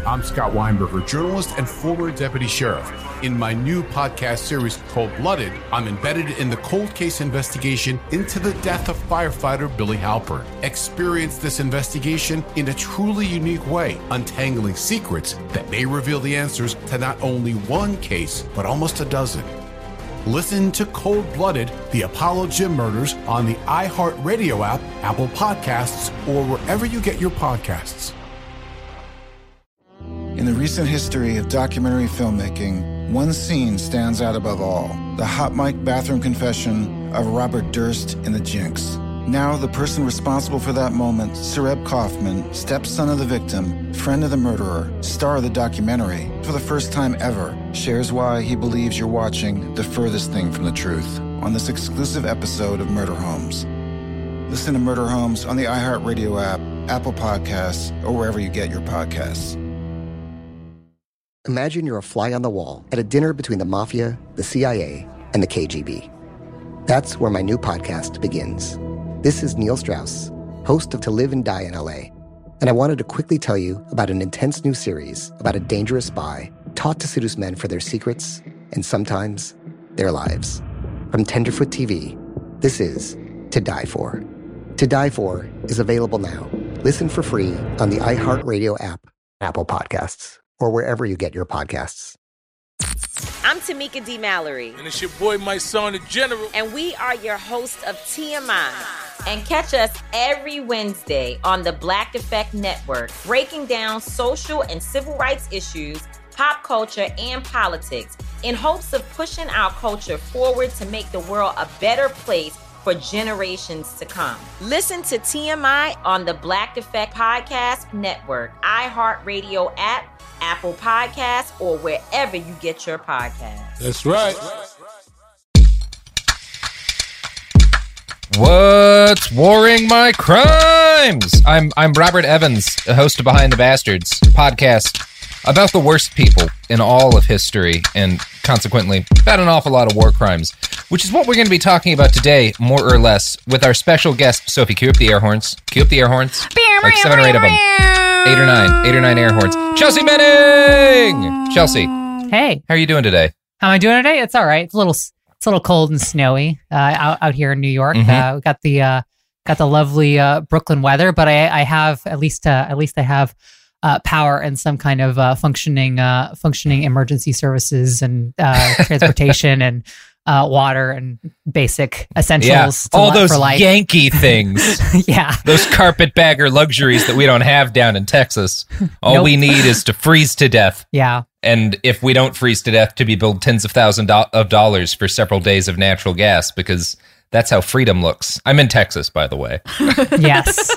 I'm Scott Weinberger, journalist and former deputy sheriff. In my new podcast series, Cold Blooded, I'm embedded in the cold case investigation into the death of firefighter Billy Halpern. Experience this investigation in a truly unique way, untangling secrets that may reveal the answers to not only one case, but almost a dozen. Listen to Cold Blooded, the Apollo Gym Murders on the iHeartRadio app, Apple Podcasts, or wherever you get your podcasts. In the recent history of documentary filmmaking, one scene stands out above all: the hot mic bathroom confession of Robert Durst in The Jinx. Now, the person responsible for that moment, Sareb Kaufman, stepson of the victim, friend of the murderer, star of the documentary, for the first time ever, shares why he believes you're watching the furthest thing from the truth on this exclusive episode of Murder Homes. Listen to Murder Homes on the iHeartRadio app, Apple Podcasts, or wherever you get your podcasts. Imagine you're a fly on the wall at a dinner between the Mafia, the CIA, and the KGB. That's where my new podcast begins. This is Neil Strauss, host of To Live and Die in LA, and I wanted to quickly tell you about an intense new series about a dangerous spy taught to seduce men for their secrets and sometimes their lives. From Tenderfoot TV, this is To Die For. To Die For is available now. Listen for free on the iHeartRadio app, Apple Podcasts, or wherever you get your podcasts. I'm Tamika D. Mallory. And it's your boy, my son, the General. And we are your hosts of TMI. And catch us every Wednesday on the Black Effect Network, breaking down social and civil rights issues, pop culture, and politics in hopes of pushing our culture forward to make the world a better place for generations to come. Listen to TMI on the Black Effect Podcast Network, iHeartRadio app, Apple Podcasts, or wherever you get your podcasts. That's right. What's warring my crimes? I'm Robert Evans, the host of Behind the Bastards, a podcast about the worst people in all of history and consequently about an awful lot of war crimes, which is what we're going to be talking about today, more or less, with our special guest, Sophie. Cue up the air horns. Cue up the air horns. Like 7 or 8 of them. 8 or 9 air horns. Chelsea Benning! Chelsea. Hey. How are you doing today? How am I doing today? It's all right. It's a little cold and snowy out here in New York. Mm-hmm. We got the lovely Brooklyn weather, but I have at least I have power and some kind of functioning emergency services and transportation and water and basic essentials. Yeah, all those for life. Yankee things. Yeah. Those carpetbagger luxuries that we don't have down in Texas. All we need is to freeze to death. Yeah. And if we don't freeze to death, to be billed tens of thousands of dollars for several days of natural gas, because that's how freedom looks. I'm in Texas, by the way. Yes.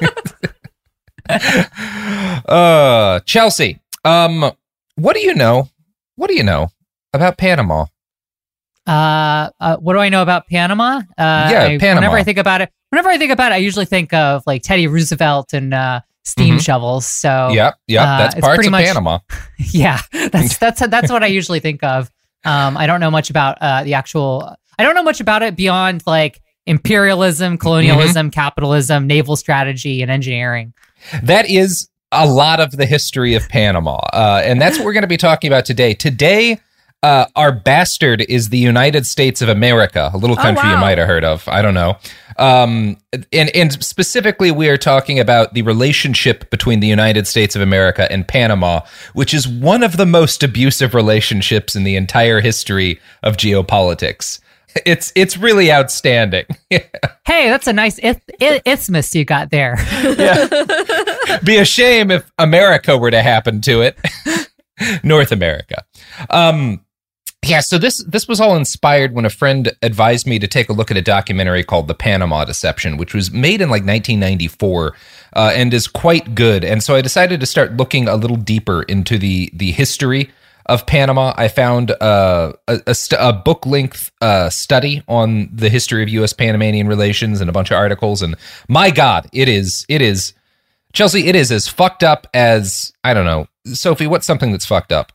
Chelsea, what do you know? What do you know about Panama? What do I know about Panama? Panama. Whenever I think about it, I usually think of like Teddy Roosevelt and steam shovels. So yep, that's parts of Panama. Yeah, that's what I usually think of. I don't know much about the actual. I don't know much about it beyond like imperialism, colonialism, capitalism, naval strategy, and engineering. That is a lot of the history of Panama, and that's what we're going to be talking about today. Today, our bastard is the United States of America, a little country you might have heard of. I don't know. And specifically, we are talking about the relationship between the United States of America and Panama, which is one of the most abusive relationships in the entire history of geopolitics. It's really outstanding. Hey, that's a nice isthmus you got there. Yeah. Be a shame if America were to happen to it. North America. So this was all inspired when a friend advised me to take a look at a documentary called The Panama Deception, which was made in like 1994 and is quite good. And so I decided to start looking a little deeper into the history of Panama. I found a book-length study on the history of U.S.-Panamanian relations and a bunch of articles. And my God, it is, Chelsea, it is as fucked up as, I don't know. Sophie, what's something that's fucked up?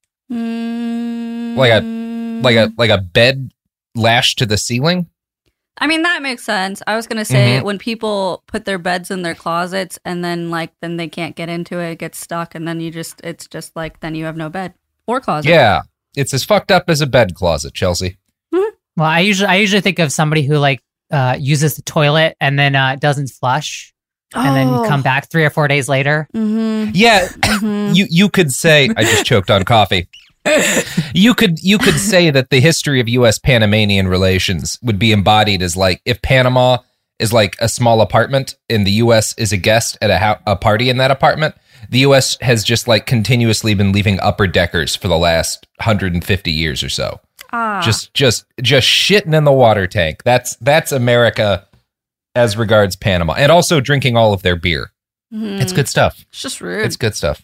Like a bed lashed to the ceiling? I mean, that makes sense. I was going to say when people put their beds in their closets and then they can't get into it, it gets stuck, and then it's just like, then you have no bed or closet. Yeah. It's as fucked up as a bed closet, Chelsea. Well, I usually think of somebody who like uses the toilet and then doesn't flush. And then you come back 3 or 4 days later. Mm-hmm. Yeah. You could say, I just choked on coffee. You could say that the history of U.S. Panamanian relations would be embodied as like, if Panama is like a small apartment and the U.S. is a guest at a party in that apartment, the U.S. has just like continuously been leaving upper deckers for the last 150 years or so. Just shitting in the water tank. That's America as regards Panama, and also drinking all of their beer. It's good stuff. It's just rude. It's good stuff.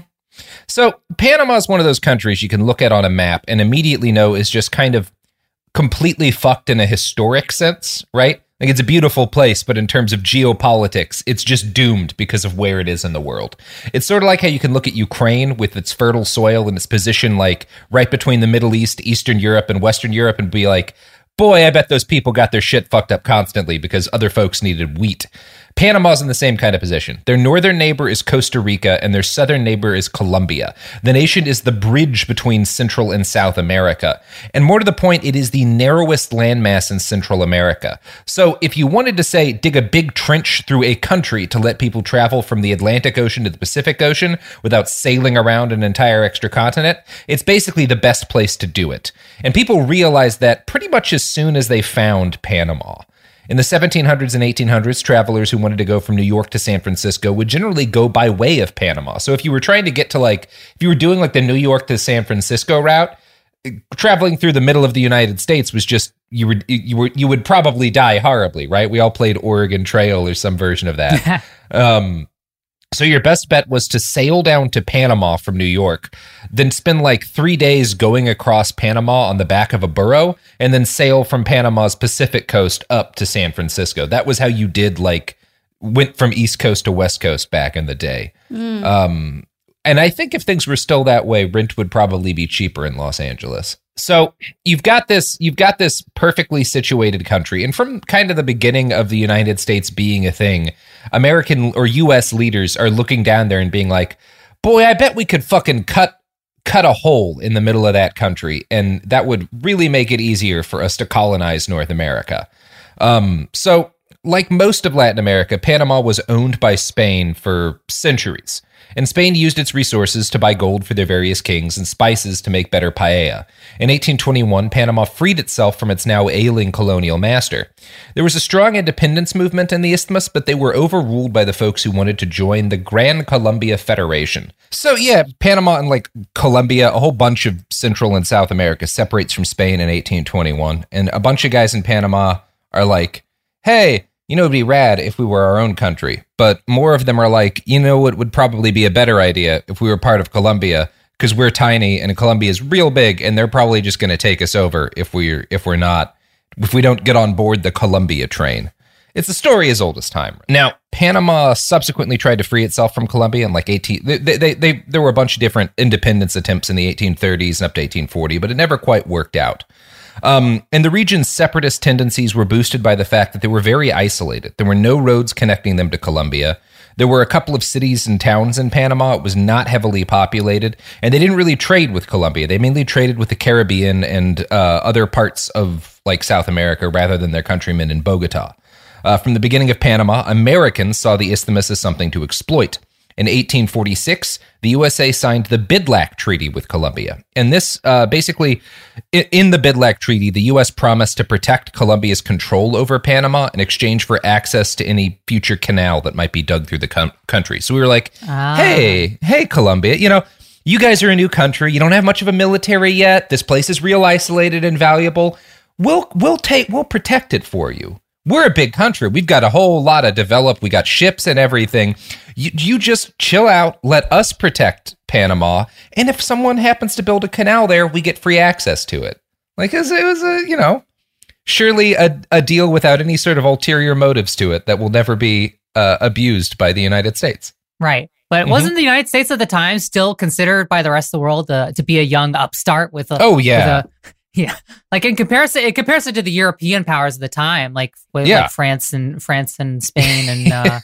So Panama is one of those countries you can look at on a map and immediately know is just kind of completely fucked in a historic sense, right? Like, it's a beautiful place, but in terms of geopolitics, it's just doomed because of where it is in the world. It's sort of like how you can look at Ukraine with its fertile soil and its position like right between the Middle East, Eastern Europe, and Western Europe, and be like, boy, I bet those people got their shit fucked up constantly because other folks needed wheat. Panama's in the same kind of position. Their northern neighbor is Costa Rica, and their southern neighbor is Colombia. The nation is the bridge between Central and South America. And more to the point, it is the narrowest landmass in Central America. So if you wanted to, say, dig a big trench through a country to let people travel from the Atlantic Ocean to the Pacific Ocean without sailing around an entire extra continent, it's basically the best place to do it. And people realized that pretty much as soon as they found Panama. In the 1700s and 1800s, travelers who wanted to go from New York to San Francisco would generally go by way of Panama. So if you were trying to get to if you were doing like the New York to San Francisco route, traveling through the middle of the United States was just, you would probably die horribly, right? We all played Oregon Trail or some version of that. So your best bet was to sail down to Panama from New York, then spend like 3 days going across Panama on the back of a burro, and then sail from Panama's Pacific coast up to San Francisco. That was how you went from East Coast to West Coast back in the day. And I think if things were still that way, rent would probably be cheaper in Los Angeles. So you've got this perfectly situated country. And from kind of the beginning of the United States being a thing, American or US leaders are looking down there and being like, boy, I bet we could fucking cut a hole in the middle of that country. And that would really make it easier for us to colonize North America. So like most of Latin America, Panama was owned by Spain for centuries. And Spain used its resources to buy gold for their various kings and spices to make better paella. In 1821, Panama freed itself from its now ailing colonial master. There was a strong independence movement in the isthmus, but they were overruled by the folks who wanted to join the Gran Colombia Federation. So yeah, Panama and like Colombia, a whole bunch of Central and South America separates from Spain in 1821. And a bunch of guys in Panama are like, hey, you know, it'd be rad if we were our own country. But more of them are like, you know, it would probably be a better idea if we were part of Colombia, because we're tiny and Colombia is real big, and they're probably just going to take us over if we don't get on board the Colombia train. It's a story as old as time. Now, Panama subsequently tried to free itself from Colombia in like there were a bunch of different independence attempts in the 1830s and up to 1840, but it never quite worked out. And the region's separatist tendencies were boosted by the fact that they were very isolated. There were no roads connecting them to Colombia. There were a couple of cities and towns in Panama. It was not heavily populated, and they didn't really trade with Colombia. They mainly traded with the Caribbean and other parts of like South America rather than their countrymen in Bogota. From the beginning of Panama, Americans saw the isthmus as something to exploit. In 1846, the USA signed the Bidlack Treaty with Colombia. And this, basically, in the Bidlack Treaty, the U.S. promised to protect Colombia's control over Panama in exchange for access to any future canal that might be dug through the country. So we were like, hey, Colombia, you know, you guys are a new country. You don't have much of a military yet. This place is real isolated and valuable. We'll protect it for you. We're a big country. We've got a whole lot of developed. We got ships and everything. You just chill out. Let us protect Panama. And if someone happens to build a canal there, we get free access to it. Like, it was surely a deal without any sort of ulterior motives to it that will never be abused by the United States. Right. But wasn't the United States at the time still considered by the rest of the world to be a young upstart with a Yeah, like in comparison to the European powers of the time, like like France and Spain and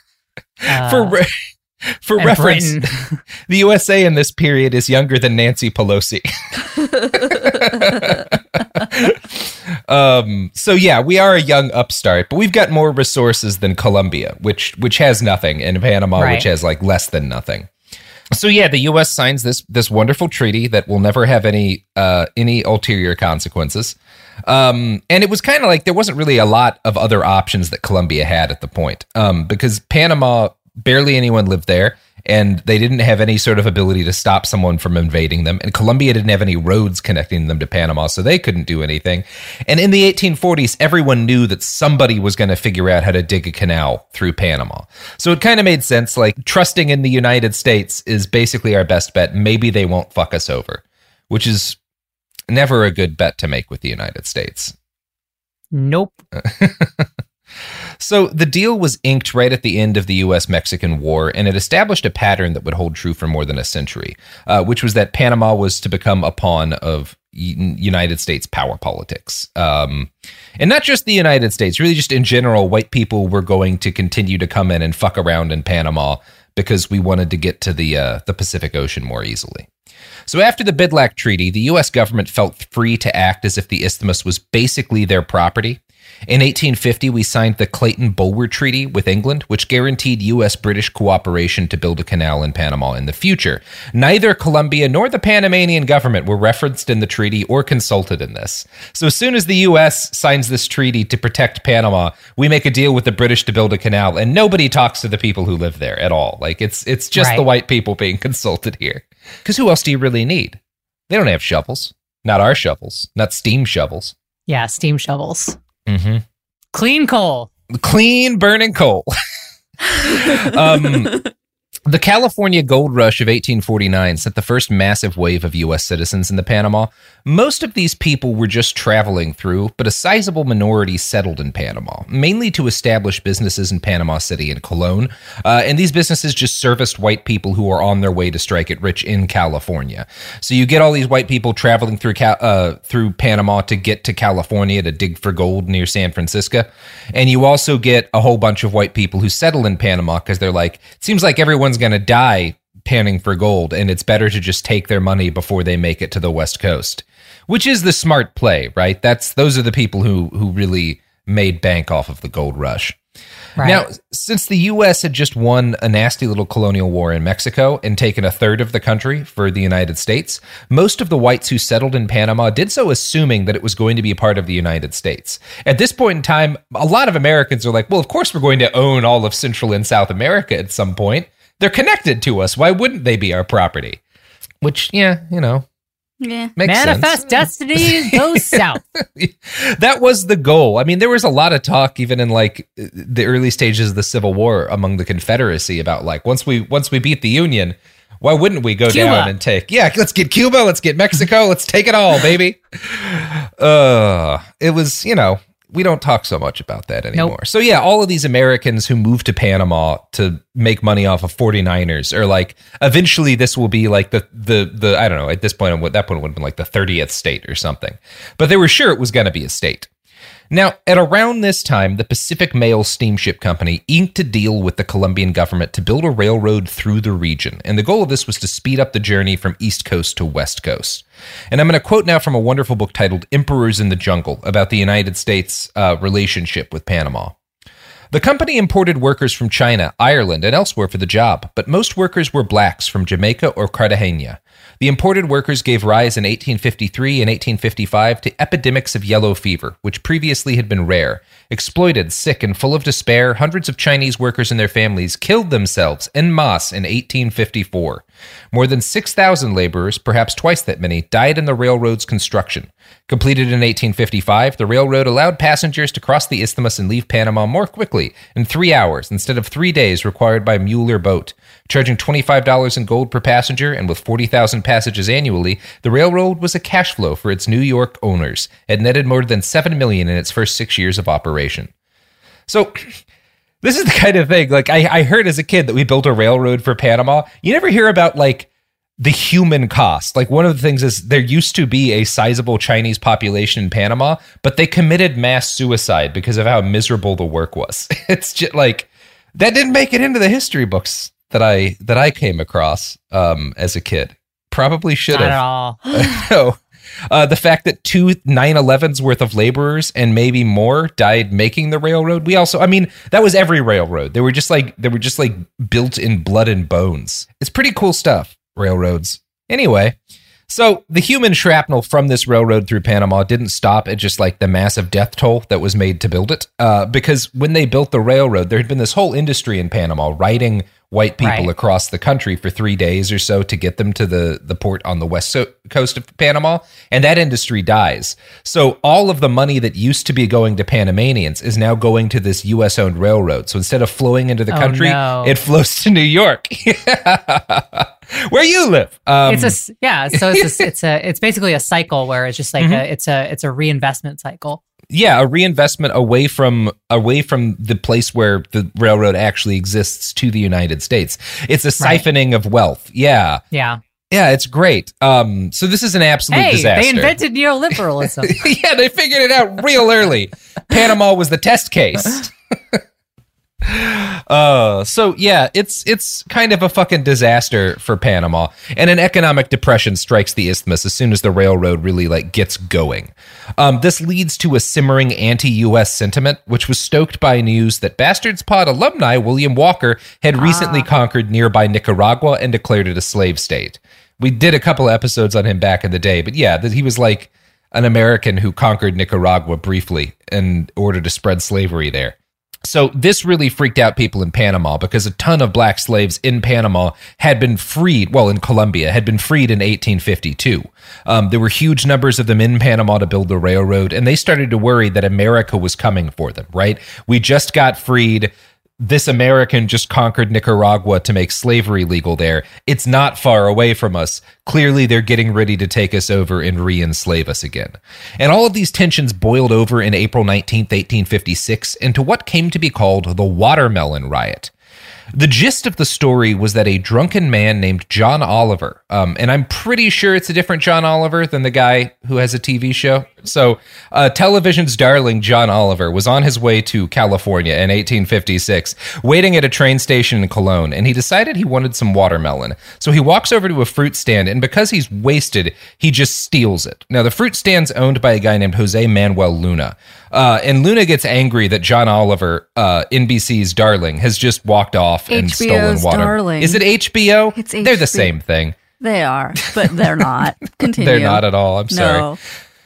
for reference, the USA in this period is younger than Nancy Pelosi. So yeah, we are a young upstart, but we've got more resources than Colombia, which has nothing, and Panama, which has like less than nothing. So yeah, the U.S. signs this wonderful treaty that will never have any ulterior consequences. And it was kind of like there wasn't really a lot of other options that Colombia had at the point, because Panama, barely anyone lived there, and they didn't have any sort of ability to stop someone from invading them. And Colombia didn't have any roads connecting them to Panama, so they couldn't do anything. And in the 1840s, everyone knew that somebody was going to figure out how to dig a canal through Panama. So it kind of made sense, like trusting in the United States is basically our best bet. Maybe they won't fuck us over, which is never a good bet to make with the United States. Nope. So the deal was inked right at the end of the U.S.-Mexican War, and it established a pattern that would hold true for more than a century, which was that Panama was to become a pawn of United States power politics. And not just the United States, really just in general, white people were going to continue to come in and fuck around in Panama because we wanted to get to the Pacific Ocean more easily. So after the Bidlack Treaty, the U.S. government felt free to act as if the isthmus was basically their property. In 1850, we signed the Clayton-Bulwer Treaty with England, which guaranteed U.S.-British cooperation to build a canal in Panama in the future. Neither Colombia nor the Panamanian government were referenced in the treaty or consulted in this. So as soon as the U.S. signs this treaty to protect Panama, we make a deal with the British to build a canal, and nobody talks to the people who live there at all. Like, it's just the white people being consulted here. Because who else do you really need? They don't have shovels. Not our shovels. Not steam shovels. Yeah, steam shovels. Mm-hmm. Clean coal. Clean burning coal. The California Gold Rush of 1849 sent the first massive wave of U.S. citizens into Panama. Most of these people were just traveling through, but a sizable minority settled in Panama, mainly to establish businesses in Panama City and Colón. And these businesses just serviced white people who are on their way to strike it rich in California. So you get all these white people traveling through Panama to get to California to dig for gold near San Francisco. And you also get a whole bunch of white people who settle in Panama because they're like, it seems like everyone's going to die panning for gold, and it's better to just take their money before they make it to the West Coast, which is the smart play, right? Those are the people who really made bank off of the gold rush. Right. Now, since the U.S. had just won a nasty little colonial war in Mexico and taken a third of the country for the United States, most of the whites who settled in Panama did so assuming that it was going to be a part of the United States. At this point in time, a lot of Americans are like, well, of course we're going to own all of Central and South America at some point. They're connected to us. Why wouldn't they be our property? Which, yeah, makes Manifest sense. Destiny goes south. That was the goal. I mean, there was a lot of talk even in like the early stages of the Civil War among the Confederacy about like once we beat the Union, why wouldn't we go Cuba. down and take? Yeah, let's get Cuba, let's get Mexico, let's take it all, baby. It was, we don't talk so much about that anymore. Nope. So yeah, all of these Americans who moved to Panama to make money off of 49ers are like, eventually this will be like the I don't know, at this point, at that point it would have been like the 30th state or something. But they were sure it was going to be a state. Now, at around this time, the Pacific Mail Steamship Company inked a deal with the Colombian government to build a railroad through the region, and the goal of this was to speed up the journey from East Coast to West Coast. And I'm going to quote now from a wonderful book titled Emperors in the Jungle about the United States' relationship with Panama. The company imported workers from China, Ireland, and elsewhere for the job, but most workers were blacks from Jamaica or Cartagena. The imported workers gave rise in 1853 and 1855 to epidemics of yellow fever, which previously had been rare. Exploited, sick, and full of despair, hundreds of Chinese workers and their families killed themselves en masse in 1854. More than 6,000 laborers, perhaps twice that many, died in the railroad's construction. Completed in 1855, the railroad allowed passengers to cross the isthmus and leave Panama more quickly, in 3 hours, instead of 3 days required by mule or boat. Charging $25 in gold per passenger, and with 40,000 passages annually, the railroad was a cash flow for its New York owners. It netted more than $7 million in its first 6 years of operation. So, this is the kind of thing, like, I heard as a kid that we built a railroad for Panama. You never hear about, like, the human cost. Like, one of the things is there used to be a sizable Chinese population in Panama, but they committed mass suicide because of how miserable the work was. It's just like, that didn't make it into the history books that I came across as a kid. Probably should have. Not at all. No. The fact that 2 9/11s worth of laborers and maybe more died making the railroad. We also, I mean, that was every railroad. They were just like built in blood and bones. It's pretty cool stuff, railroads. Anyway, so the human shrapnel from this railroad through Panama didn't stop at just like the massive death toll that was made to build it. Because when they built the railroad, there had been this whole industry in Panama riding white people across the country for 3 days or so to get them to the port on the west coast of Panama, and that industry dies. So all of the money that used to be going to Panamanians is now going to this U.S.-owned railroad. So instead of flowing into the country, it flows to New York, where you live. It's basically a cycle where it's just like it's a reinvestment cycle. Yeah, a reinvestment away from the place where the railroad actually exists to the United States. It's a siphoning of wealth. Yeah. Yeah. Yeah, it's great. So this is an absolute disaster. They invented neoliberalism. Yeah, they figured it out real early. Panama was the test case. So yeah, it's kind of a fucking disaster for Panama, and an economic depression strikes the isthmus as soon as the railroad really like gets going. This leads to a simmering anti-U.S. sentiment, which was stoked by news that Bastards Pod alumni William Walker had recently conquered nearby Nicaragua and declared it a slave state. We did a couple of episodes on him back in the day, but yeah, that he was like an American who conquered Nicaragua briefly in order to spread slavery there. So this really freaked out people in Panama because a ton of black slaves in Panama had been freed, well, in Colombia, had been freed in 1852. There were huge numbers of them in Panama to build the railroad, and they started to worry that America was coming for them, right? We just got freed. This American just conquered Nicaragua to make slavery legal there. It's not far away from us. Clearly, they're getting ready to take us over and re-enslave us again. And all of these tensions boiled over in April 19th, 1856, into what came to be called the Watermelon Riot. The gist of the story was that a drunken man named John Oliver, and I'm pretty sure it's a different John Oliver than the guy who has a TV show. So television's darling John Oliver was on his way to California in 1856, waiting at a train station in Cologne, and he decided he wanted some watermelon. So he walks over to a fruit stand, and because he's wasted, he just steals it. Now, the fruit stand's owned by a guy named Jose Manuel Luna. And Luna gets angry that John Oliver, NBC's darling, has just walked off and stolen water. Darling. Is it HBO? It's They're the same thing. They are, but they're not. Continue. They're not at all. I'm sorry.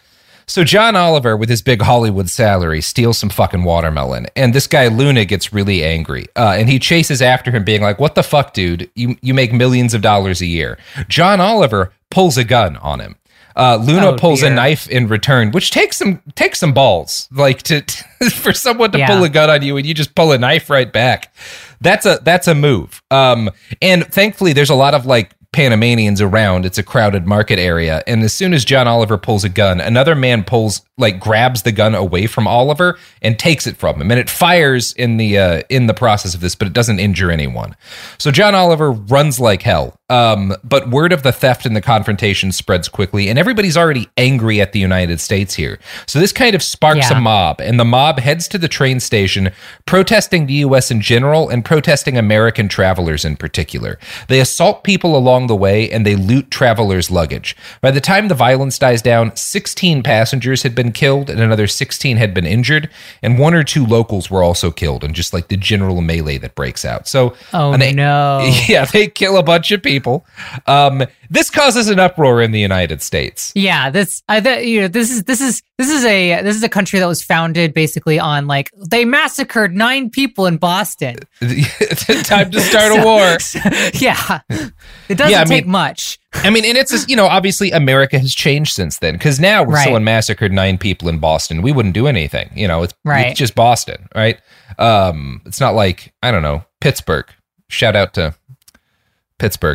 So John Oliver, with his big Hollywood salary, steals some fucking watermelon. And this guy, Luna, gets really angry. And he chases after him, being like, what the fuck, dude? You make millions of dollars a year. John Oliver pulls a gun on him. Luna pulls a knife in return, which takes some balls, like to for someone to pull a gun on you and you just pull a knife right back. That's a move. And thankfully, there's a lot of like Panamanians around. It's a crowded market area, and as soon as John Oliver pulls a gun, another man grabs the gun away from Oliver and takes it from him, and it fires in the process of this, but it doesn't injure anyone. So John Oliver runs like hell. But word of the theft and the confrontation spreads quickly, and everybody's already angry at the United States here. So this kind of sparks a mob, and the mob heads to the train station, protesting the U.S. in general and protesting American travelers in particular. They assault people along the way, and they loot travelers' luggage. By the time the violence dies down, 16 passengers had been killed, and another 16 had been injured, and 1 or 2 locals were also killed in just like the general melee that breaks out. So, yeah, they kill a bunch of people. This causes an uproar in the United States. Yeah, this is a country that was founded basically on like they massacred 9 people in Boston. Time to start a war. Yeah, it doesn't take much. I mean, and it's obviously America has changed since then, because now if someone massacred 9 people in Boston, we wouldn't do anything. It's just Boston, right? It's not like, I don't know, Pittsburgh. Shout out to Pittsburgh.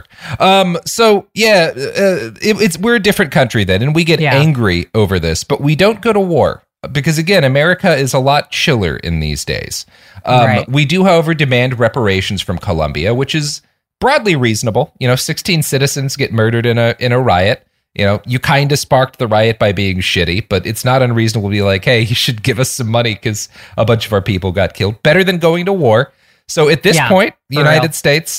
So yeah, we're a different country then, and we get angry over this, but we don't go to war because again, America is a lot chiller in these days. We do, however, demand reparations from Colombia, which is broadly reasonable. 16 citizens get murdered in a riot. You kind of sparked the riot by being shitty, but it's not unreasonable to be like, hey, you should give us some money because a bunch of our people got killed. Better than going to war. So at this point, the United States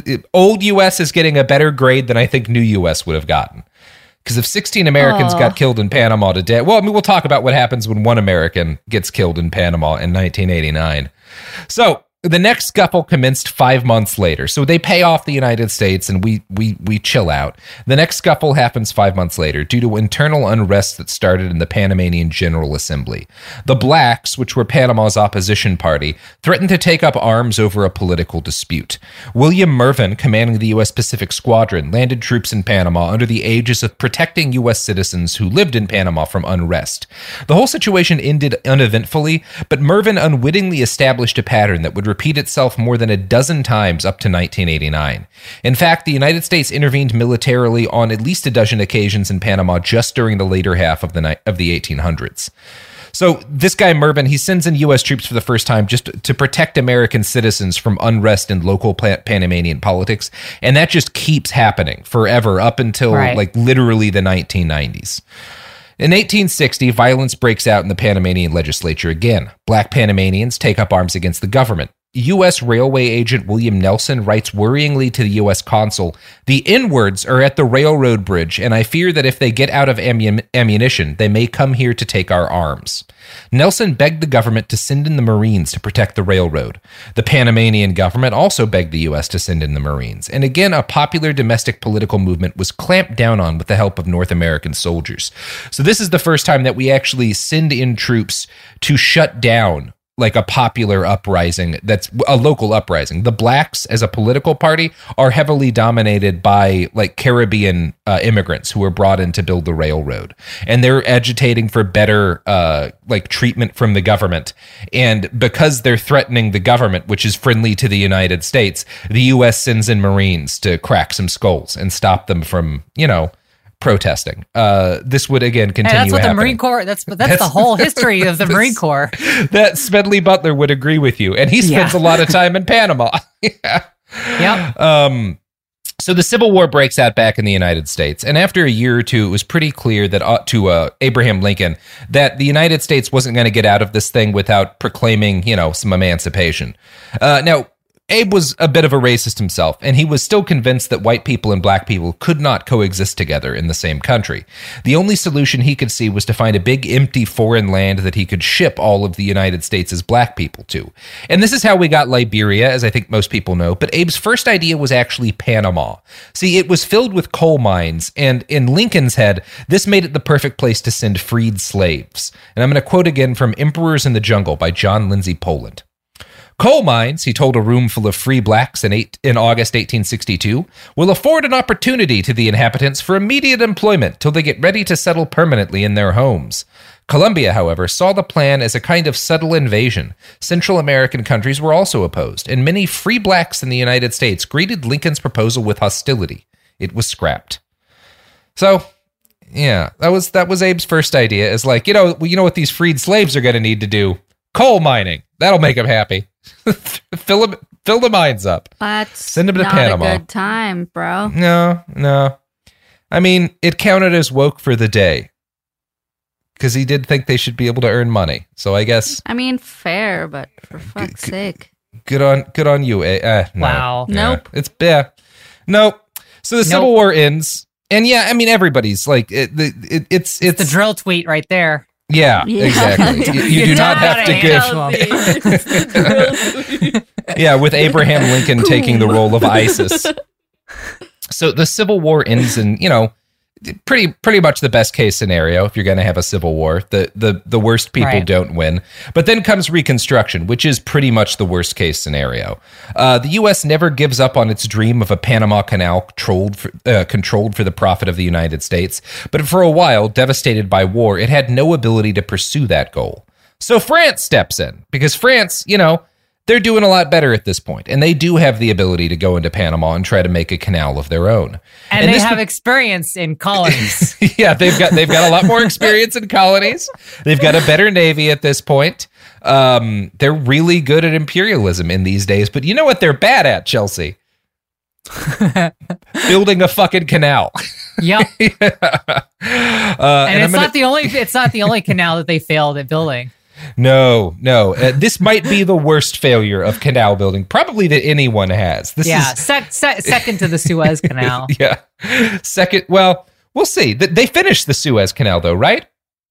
old U.S. is getting a better grade than I think new U.S. would have gotten. Because if 16 Americans got killed in Panama today, well, I mean, we'll talk about what happens when one American gets killed in Panama in 1989. So the next scuffle commenced 5 months later. So they pay off the United States and we chill out. The next scuffle happens 5 months later due to internal unrest that started in the Panamanian General Assembly. The blacks, which were Panama's opposition party, threatened to take up arms over a political dispute. William Mervyn, commanding the U.S. Pacific Squadron, landed troops in Panama under the aegis of protecting U.S. citizens who lived in Panama from unrest. The whole situation ended uneventfully, but Mervyn unwittingly established a pattern that would repeat itself more than a dozen times up to 1989. In fact, the United States intervened militarily on at least a dozen occasions in Panama just during the later half of the 1800s. So this guy Mervyn, he sends in U.S. troops for the first time just to protect American citizens from unrest in local Panamanian politics, and that just keeps happening forever up until like literally the 1990s. In 1860, violence breaks out in the Panamanian legislature again. Black Panamanians take up arms against the government. U.S. railway agent William Nelson writes worryingly to the U.S. consul, "The inwards are at the railroad bridge, and I fear that if they get out of ammunition, they may come here to take our arms." Nelson begged the government to send in the Marines to protect the railroad. The Panamanian government also begged the U.S. to send in the Marines, and again, a popular domestic political movement was clamped down on with the help of North American soldiers. So this is the first time that we actually send in troops to shut down like a popular uprising that's a local uprising. The blacks as a political party are heavily dominated by like Caribbean immigrants who were brought in to build the railroad. And they're agitating for better like treatment from the government. And because they're threatening the government, which is friendly to the United States, the U.S. sends in Marines to crack some skulls and stop them from, protesting. This would again continue. Hey, that's what happening. The Marine Corps. That's the whole history of the Marine Corps. That Smedley Butler would agree with you, and he spends a lot of time in Panama. Yep. So the Civil War breaks out back in the United States, and after a year or two, it was pretty clear that to Abraham Lincoln that the United States wasn't going to get out of this thing without proclaiming, some emancipation. Now, Abe was a bit of a racist himself, and he was still convinced that white people and black people could not coexist together in the same country. The only solution he could see was to find a big empty foreign land that he could ship all of the United States' black people to. And this is how we got Liberia, as I think most people know, but Abe's first idea was actually Panama. See, it was filled with coal mines, and in Lincoln's head, this made it the perfect place to send freed slaves. And I'm going to quote again from Emperors in the Jungle by John Lindsay Poland. "Coal mines," he told a room full of free blacks in August 1862, "will afford an opportunity to the inhabitants for immediate employment till they get ready to settle permanently in their homes." Colombia, however, saw the plan as a kind of subtle invasion. Central American countries were also opposed, and many free blacks in the United States greeted Lincoln's proposal with hostility. It was scrapped. So, yeah, that was Abe's first idea. Is like, you know what these freed slaves are going to need to do? Coal mining. That'll make them happy. Fill the mines up. Send them to Panama. Not a good time, bro. No. I mean, it counted as woke for the day because he did think they should be able to earn money. So I guess. I mean, fair, but for fuck's sake. Good on you. No. Wow. Nope. Nope. So the Civil War ends, and I mean, everybody's like, it's the drill tweet right there. Yeah, exactly. You do not have to give. Yeah, with Abraham Lincoln taking the role of ISIS. So the Civil War ends in, pretty much the best case scenario if you're going to have a civil war. The worst people don't win. But then comes Reconstruction, which is pretty much the worst case scenario. The U.S. never gives up on its dream of a Panama Canal controlled for the profit of the United States. But for a while, devastated by war, it had no ability to pursue that goal. So France steps in because France, they're doing a lot better at this point, and they do have the ability to go into Panama and try to make a canal of their own. And they have experience in colonies. Yeah, they've got a lot more experience in colonies. They've got a better navy at this point. They're really good at imperialism in these days, but you know what they're bad at, Chelsea? Building a fucking canal. Yep. And it's not the only canal that they failed at building. No. This might be the worst failure of canal building, probably that anyone has. This is second to the Suez Canal. Yeah. Second, well, we'll see. They finished the Suez Canal, though, right?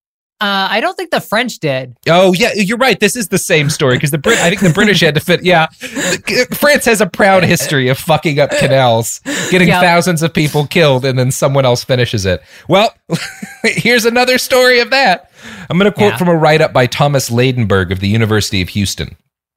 I don't think the French did. Oh, yeah, you're right. This is the same story because I think the British had to fit. Yeah. France has a proud history of fucking up canals, getting thousands of people killed, and then someone else finishes it. Well, here's another story of that. I'm going to quote from a write-up by Thomas Ladenburg of the University of Houston.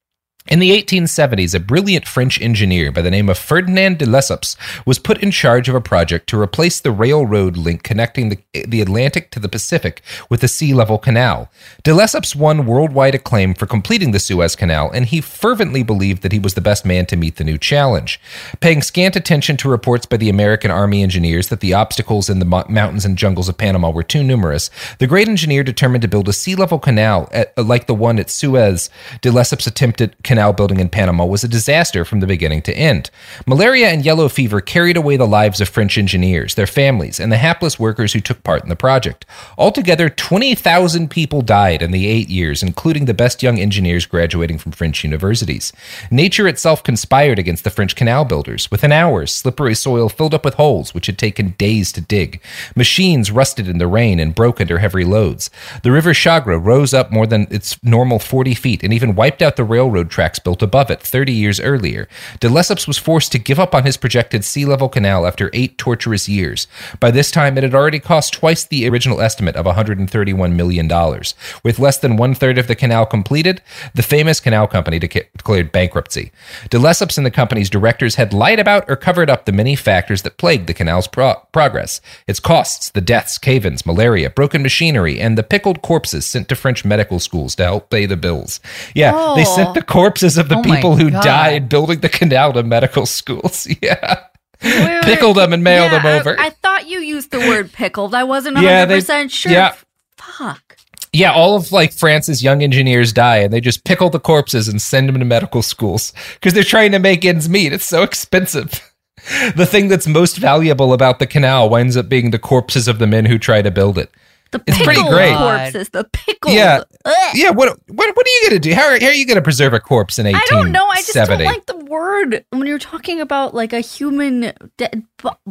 In the 1870s, a brilliant French engineer by the name of Ferdinand de Lesseps was put in charge of a project to replace the railroad link connecting the Atlantic to the Pacific with a sea-level canal. De Lesseps won worldwide acclaim for completing the Suez Canal, and he fervently believed that he was the best man to meet the new challenge. Paying scant attention to reports by the American Army engineers that the obstacles in the mountains and jungles of Panama were too numerous, the great engineer determined to build a sea-level canal like the one at Suez. De Lesseps attempted canal building in Panama was a disaster from the beginning to end. Malaria and yellow fever carried away the lives of French engineers, their families, and the hapless workers who took part in the project. Altogether, 20,000 people died in the 8 years, including the best young engineers graduating from French universities. Nature itself conspired against the French canal builders. Within hours, slippery soil filled up with holes which had taken days to dig. Machines rusted in the rain and broke under heavy loads. The river Chagres rose up more than its normal 40 feet and even wiped out the railroad tracks built above it 30 years earlier. De Lesseps was forced to give up on his projected sea-level canal after 8 torturous years. By this time, it had already cost twice the original estimate of $131 million. With less than one-third of the canal completed, the famous canal company declared bankruptcy. De Lesseps and the company's directors had lied about or covered up the many factors that plagued the canal's progress. Its costs, the deaths, cave-ins, malaria, broken machinery, and the pickled corpses sent to French medical schools to help pay the bills. Yeah, they sent the corpses of the people who died building the canal to medical schools. Yeah. Pickled them and mailed them over. I thought you used the word pickled. I wasn't 100% sure. Yeah. Fuck. Yeah, all of France's young engineers die, and they just pickle the corpses and send them to medical schools because they're trying to make ends meet. It's so expensive. The thing that's most valuable about the canal winds up being the corpses of the men who try to build it. It's pretty great. Corpses, the pickled. Yeah. Yeah. What are you going to do? How are you going to preserve a corpse in 1870? I don't know. I just don't like the word when you're talking about like a human dead.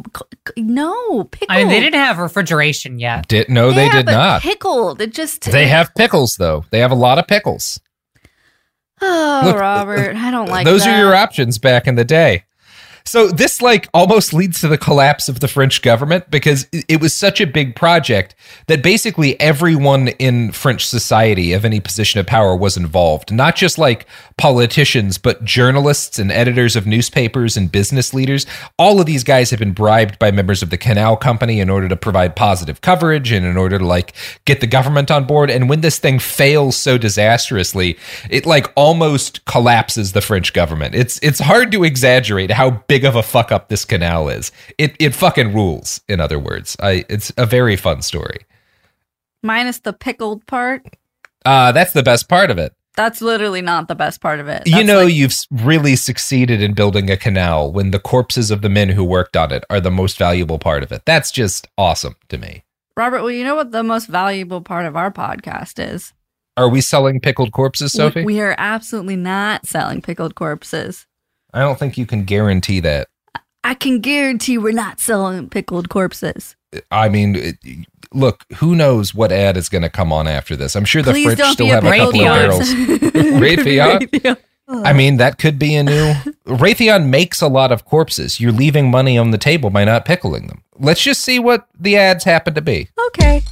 No, pickled. I mean, they didn't have refrigeration yet. They did not. Pickled. It just. They have pickles though. They have a lot of pickles. Oh, look, Robert, I don't like those. Those are your options back in the day. So this almost leads to the collapse of the French government because it was such a big project that basically everyone in French society of any position of power was involved. Not just politicians, but journalists and editors of newspapers and business leaders. All of these guys have been bribed by members of the Canal Company in order to provide positive coverage and in order to get the government on board. And when this thing fails so disastrously, it almost collapses the French government. It's hard to exaggerate how big of a fuck up this canal is. It fucking rules, in other words. It's a very fun story. Minus the pickled part? That's the best part of it. That's literally not the best part of it. You've really succeeded in building a canal when the corpses of the men who worked on it are the most valuable part of it. That's just awesome to me. Robert, well, you know what the most valuable part of our podcast is? Are we selling pickled corpses, Sophie? We are absolutely not selling pickled corpses. I don't think you can guarantee that. I can guarantee we're not selling pickled corpses. I mean, look, who knows what ad is going to come on after this? I'm sure the French still have a couple of barrels. Raytheon? I mean, that could be a new... Raytheon makes a lot of corpses. You're leaving money on the table by not pickling them. Let's just see what the ads happen to be. Okay.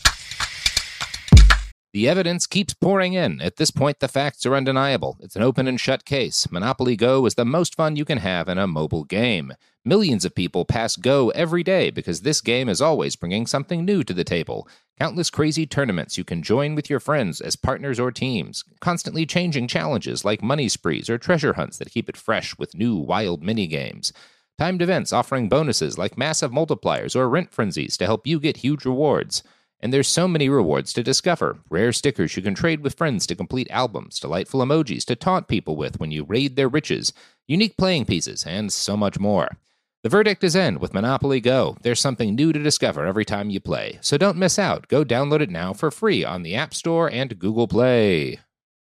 The evidence keeps pouring in. At this point, the facts are undeniable. It's an open and shut case. Monopoly Go is the most fun you can have in a mobile game. Millions of people pass Go every day because this game is always bringing something new to the table. Countless crazy tournaments you can join with your friends as partners or teams. Constantly changing challenges like money sprees or treasure hunts that keep it fresh with new wild mini-games. Timed events offering bonuses like massive multipliers or rent frenzies to help you get huge rewards. And there's so many rewards to discover. Rare stickers you can trade with friends to complete albums, delightful emojis to taunt people with when you raid their riches, unique playing pieces, and so much more. The verdict is in with Monopoly Go. There's something new to discover every time you play. So don't miss out. Go download it now for free on the App Store and Google Play.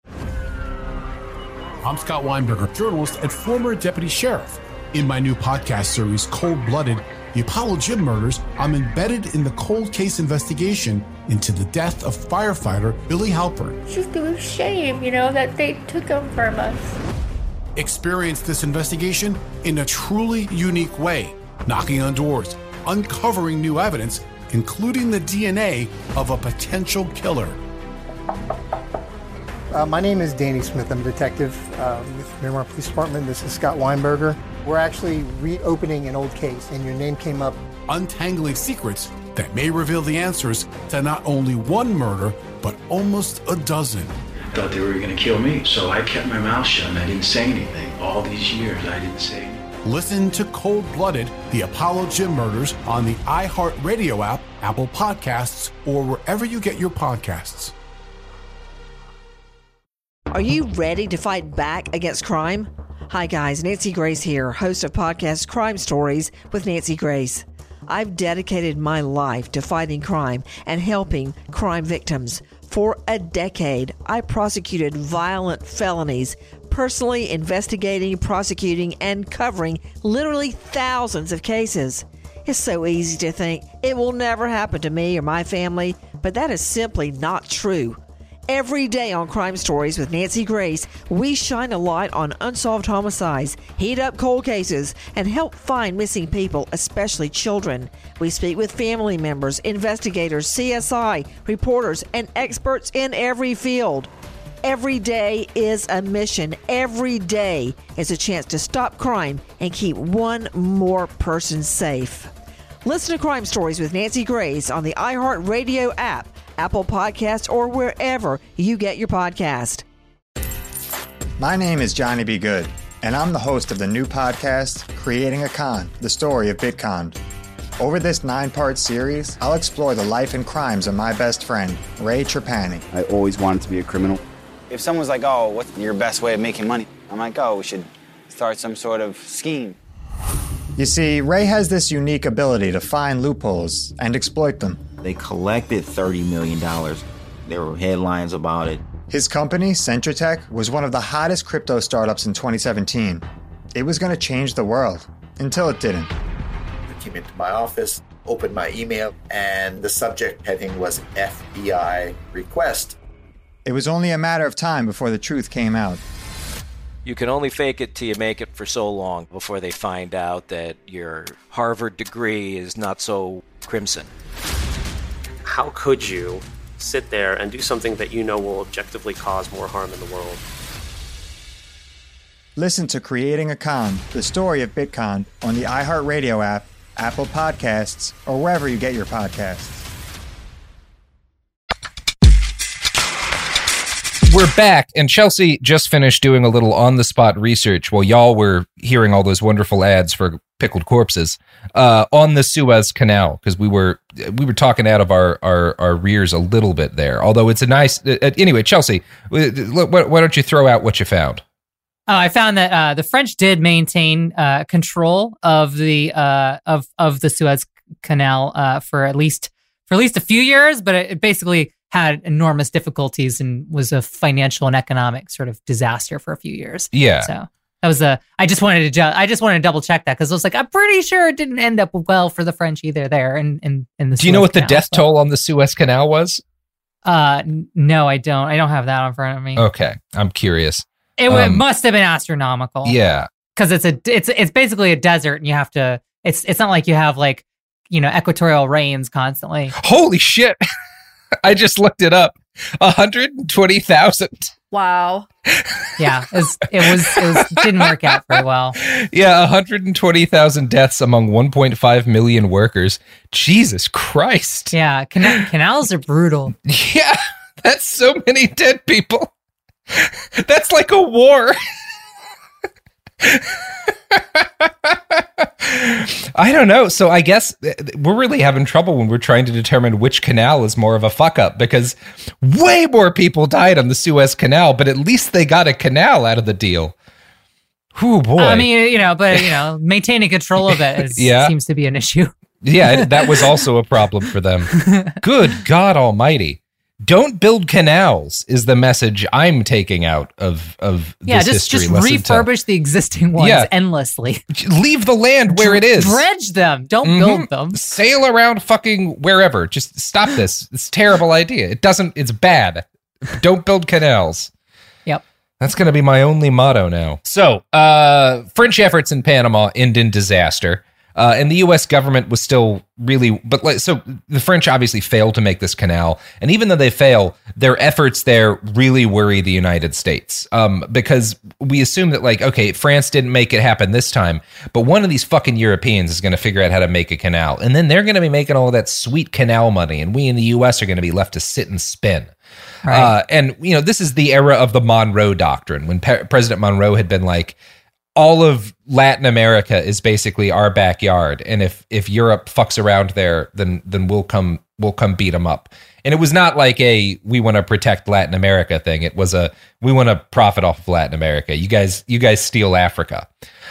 I'm Scott Weinberger, journalist and former deputy sheriff. In my new podcast series, Cold Blooded, The Apollo Gym Murders, I'm embedded in the cold case investigation into the death of firefighter Billy Halpern. It's just a shame, that they took him from us. Experience this investigation in a truly unique way, knocking on doors, uncovering new evidence, including the DNA of a potential killer. My name is Danny Smith. I'm a detective with Miramar Police Department. This is Scott Weinberger. We're actually reopening an old case, and your name came up. Untangling secrets that may reveal the answers to not only one murder, but almost a dozen. I thought they were going to kill me, so I kept my mouth shut and I didn't say anything. All these years, I didn't say anything. Listen to Cold Blooded, The Apollo Gym Murders on the iHeartRadio app, Apple Podcasts, or wherever you get your podcasts. Are you ready to fight back against crime? Hi guys, Nancy Grace here, host of podcast Crime Stories with Nancy Grace. I've dedicated my life to fighting crime and helping crime victims. For a decade, I prosecuted violent felonies, personally investigating, prosecuting, and covering literally thousands of cases. It's so easy to think it will never happen to me or my family, but that is simply not true. Every day on Crime Stories with Nancy Grace, we shine a light on unsolved homicides, heat up cold cases, and help find missing people, especially children. We speak with family members, investigators, CSI, reporters, and experts in every field. Every day is a mission. Every day is a chance to stop crime and keep one more person safe. Listen to Crime Stories with Nancy Grace on the iHeartRadio app, Apple Podcasts, or wherever you get your podcast. My name is Johnny B. Good, and I'm the host of the new podcast, Creating a Con, the story of Bitcon. Over this 9-part series, I'll explore the life and crimes of my best friend, Ray Trapani. I always wanted to be a criminal. If someone's like, oh, what's your best way of making money? I'm like, oh, we should start some sort of scheme. You see, Ray has this unique ability to find loopholes and exploit them. They collected $30 million. There were headlines about it. His company, Centratech, was one of the hottest crypto startups in 2017. It was going to change the world, until it didn't. I came into my office, opened my email, and the subject heading was FBI request. It was only a matter of time before the truth came out. You can only fake it till you make it for so long before they find out that your Harvard degree is not so crimson. How could you sit there and do something that you know will objectively cause more harm in the world? Listen to Creating a Con, the story of Bitcon, on the iHeartRadio app, Apple Podcasts, or wherever you get your podcasts. We're back, and Chelsea just finished doing a little on-the-spot research while y'all were hearing all those wonderful ads for pickled corpses on the Suez Canal, because we were talking out of our rears a little bit there. Although it's a nice anyway. Chelsea, why don't you throw out what you found? I found that the French did maintain control of the Suez Canal for at least a few years, but it basically had enormous difficulties and was a financial and economic sort of disaster for a few years. Yeah. So that was I just wanted to double check that, because I was like, I'm pretty sure it didn't end up well for the French either there in the Do you know what the death toll on the Suez Canal was? No, I don't. I don't have that in front of me. Okay. I'm curious. It must have been astronomical. Yeah. Because it's basically a desert, and you have to, it's not like you have equatorial rains constantly. Holy shit. I just looked it up. 120,000. Wow. Yeah, it didn't work out very well. Yeah, 120,000 deaths among 1.5 million workers. Jesus Christ. Yeah, canals are brutal. Yeah, that's so many dead people. That's like a war. I don't know. So I guess we're really having trouble when we're trying to determine which canal is more of a fuck up, because way more people died on the Suez Canal, but at least they got a canal out of the deal. Whew, boy. I mean, maintaining control of it seems to be an issue. Yeah, that was also a problem for them. Good God Almighty. Don't build canals is the message I'm taking out of this history. Just refurbish the existing ones endlessly. Leave the land where it is. Dredge them. Don't build them. Sail around fucking wherever. Just stop this. It's a terrible idea. It's bad. Don't build canals. Yep. That's going to be my only motto now. So, French efforts in Panama end in disaster. And the U.S. government was still really, so the French obviously failed to make this canal. And even though they fail, their efforts there really worry the United States. Because we assume that okay, France didn't make it happen this time, but one of these fucking Europeans is going to figure out how to make a canal. And then they're going to be making all of that sweet canal money. And we in the U.S. are going to be left to sit and spin. Right. And this is the era of the Monroe Doctrine, when President Monroe had been like, all of Latin America is basically our backyard, and if Europe fucks around there, then we'll come beat them up. And it was not like a we want to protect Latin America thing. It was a we want to profit off of Latin America. You guys steal Africa.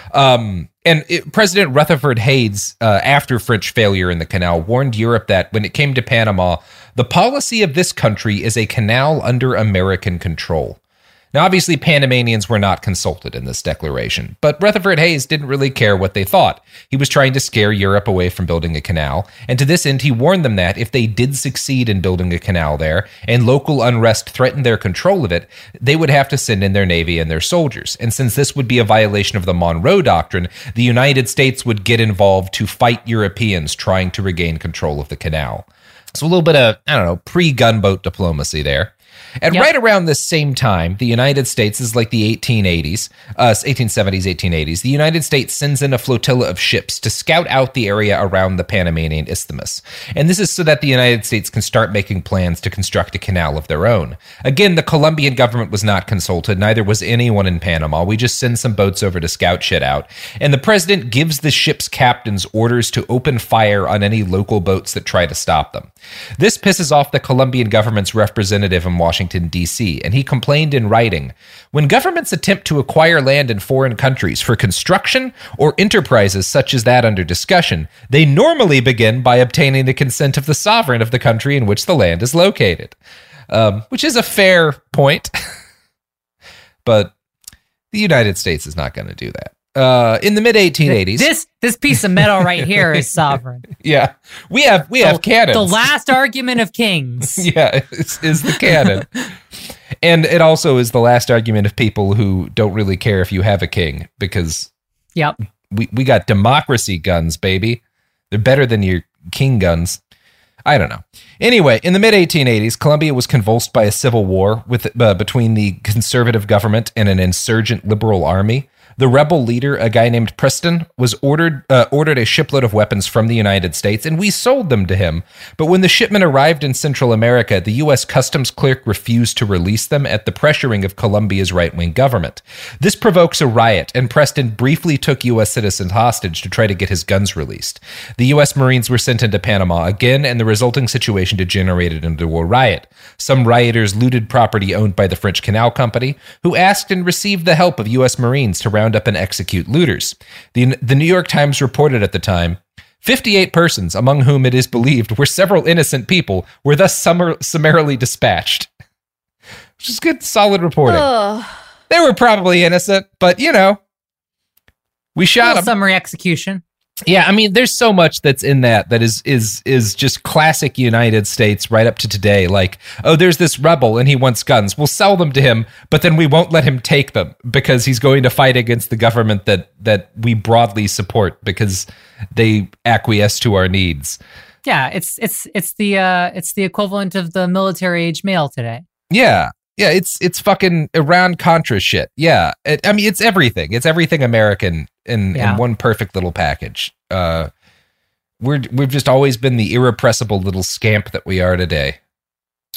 President Rutherford Hayes, after French failure in the canal, warned Europe that when it came to Panama, the policy of this country is a canal under American control. Now, obviously, Panamanians were not consulted in this declaration, but Rutherford Hayes didn't really care what they thought. He was trying to scare Europe away from building a canal, and to this end, he warned them that if they did succeed in building a canal there, and local unrest threatened their control of it, they would have to send in their navy and their soldiers. And since this would be a violation of the Monroe Doctrine, the United States would get involved to fight Europeans trying to regain control of the canal. So a little bit of, pre-gunboat diplomacy there. And right around this same time, the United States is like the 1870s, 1880s. The United States sends in a flotilla of ships to scout out the area around the Panamanian Isthmus. And this is so that the United States can start making plans to construct a canal of their own. Again, the Colombian government was not consulted. Neither was anyone in Panama. We just send some boats over to scout shit out. And the president gives the ship's captains orders to open fire on any local boats that try to stop them. This pisses off the Colombian government's representative in Washington, D.C., and he complained in writing, "When governments attempt to acquire land in foreign countries for construction or enterprises such as that under discussion, they normally begin by obtaining the consent of the sovereign of the country in which the land is located." Which is a fair point. But the United States is not going to do that. In the mid-1880s... This piece of metal right here is sovereign. Yeah. We have cannons. The last argument of kings. Yeah, is the cannon. And it also is the last argument of people who don't really care if you have a king, because we got democracy guns, baby. They're better than your king guns. I don't know. Anyway, in the mid-1880s, Colombia was convulsed by a civil war between the conservative government and an insurgent liberal army. The rebel leader, a guy named Preston, was ordered a shipload of weapons from the United States, and we sold them to him. But when the shipment arrived in Central America, the U.S. customs clerk refused to release them at the pressuring of Colombia's right-wing government. This provokes a riot, and Preston briefly took U.S. citizens hostage to try to get his guns released. The U.S. Marines were sent into Panama again, and the resulting situation degenerated into a riot. Some rioters looted property owned by the French Canal Company, who asked and received the help of U.S. Marines to round up and execute looters. The New York Times reported at the time, 58 persons, among whom it is believed were several innocent people, were thus summarily dispatched. Which is good, solid reporting. They were probably innocent, but we shot them. Summary execution. Yeah, I mean, there's so much that's in that is just classic United States right up to today. Like, oh, there's this rebel and he wants guns. We'll sell them to him, but then we won't let him take them because he's going to fight against the government that we broadly support because they acquiesce to our needs. Yeah, it's the equivalent of the military age male today. Yeah. Yeah, it's fucking Iran-Contra shit. Yeah, it's everything. It's everything American in one perfect little package. We've just always been the irrepressible little scamp that we are today.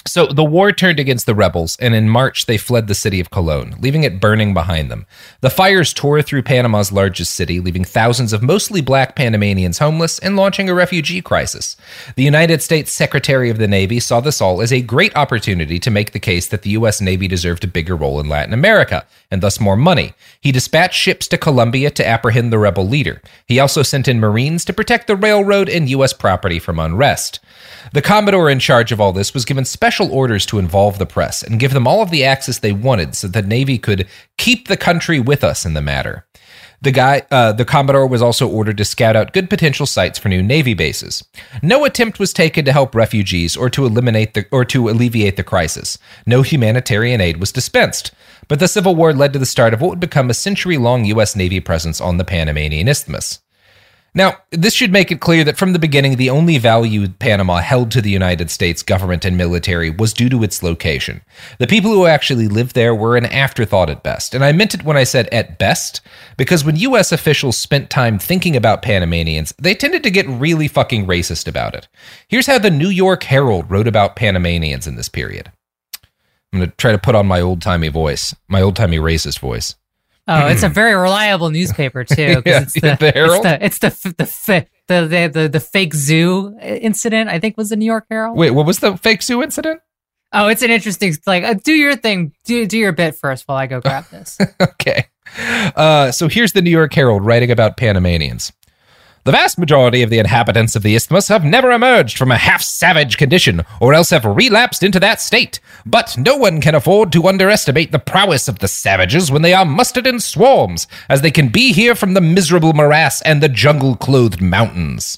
So the war turned against the rebels, and in March they fled the city of Colón, leaving it burning behind them. The fires tore through Panama's largest city, leaving thousands of mostly black Panamanians homeless and launching a refugee crisis. The United States Secretary of the Navy saw this all as a great opportunity to make the case that the U.S. Navy deserved a bigger role in Latin America, and thus more money. He dispatched ships to Colombia to apprehend the rebel leader. He also sent in Marines to protect the railroad and U.S. property from unrest. The Commodore in charge of all this was given special orders to involve the press and give them all of the access they wanted so the Navy could keep the country with us in the matter. The Commodore was also ordered to scout out good potential sites for new Navy bases. No attempt was taken to help refugees or to alleviate the crisis. No humanitarian aid was dispensed. But the Civil War led to the start of what would become a century-long U.S. Navy presence on the Panamanian Isthmus. Now, this should make it clear that from the beginning, the only value Panama held to the United States government and military was due to its location. The people who actually lived there were an afterthought at best, and I meant it when I said at best, because when U.S. officials spent time thinking about Panamanians, they tended to get really fucking racist about it. Here's how the New York Herald wrote about Panamanians in this period. I'm going to try to put on my old-timey voice, my old-timey racist voice. Oh, it's a very reliable newspaper too. Yeah, it's the Herald? It's the fake zoo incident. I think was the New York Herald. Wait, what was the fake zoo incident? Oh, it's an interesting. Like, do your thing. Do your bit first while I go grab this. Okay. So here's the New York Herald writing about Panamanians. The vast majority of the inhabitants of the Isthmus have never emerged from a half-savage condition, or else have relapsed into that state. But no one can afford to underestimate the prowess of the savages when they are mustered in swarms, as they can be here from the miserable morass and the jungle-clothed mountains.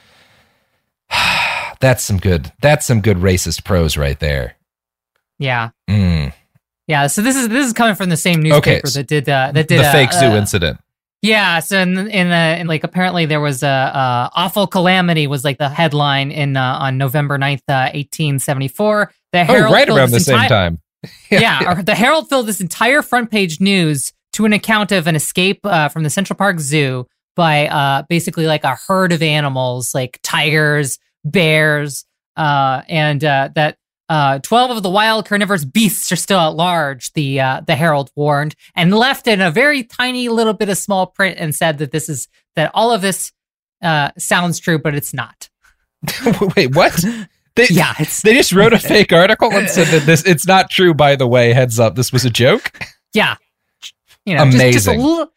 That's some good racist prose right there. Yeah. Yeah. So this is coming from the same newspaper that did the fake zoo incident. Yeah, so in like apparently there was a awful calamity was like the headline on November 9th, 1874. The Herald right around the same time. Yeah, the Herald filled this entire front page news to an account of an escape from the Central Park Zoo by basically like a herd of animals like tigers, bears, and that 12 of the wild carnivorous beasts are still at large, the Herald warned, and left in a very tiny little bit of small print and said that all of this sounds true, but it's not. Wait, what? They just wrote a fake article and said that it's not true, by the way, heads up, this was a joke? Yeah. Amazing. Just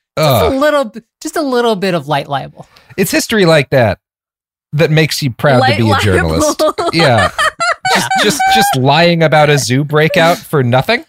a little bit of light libel. It's history like that makes you proud to be a journalist. Yeah. Just lying about a zoo breakout for nothing?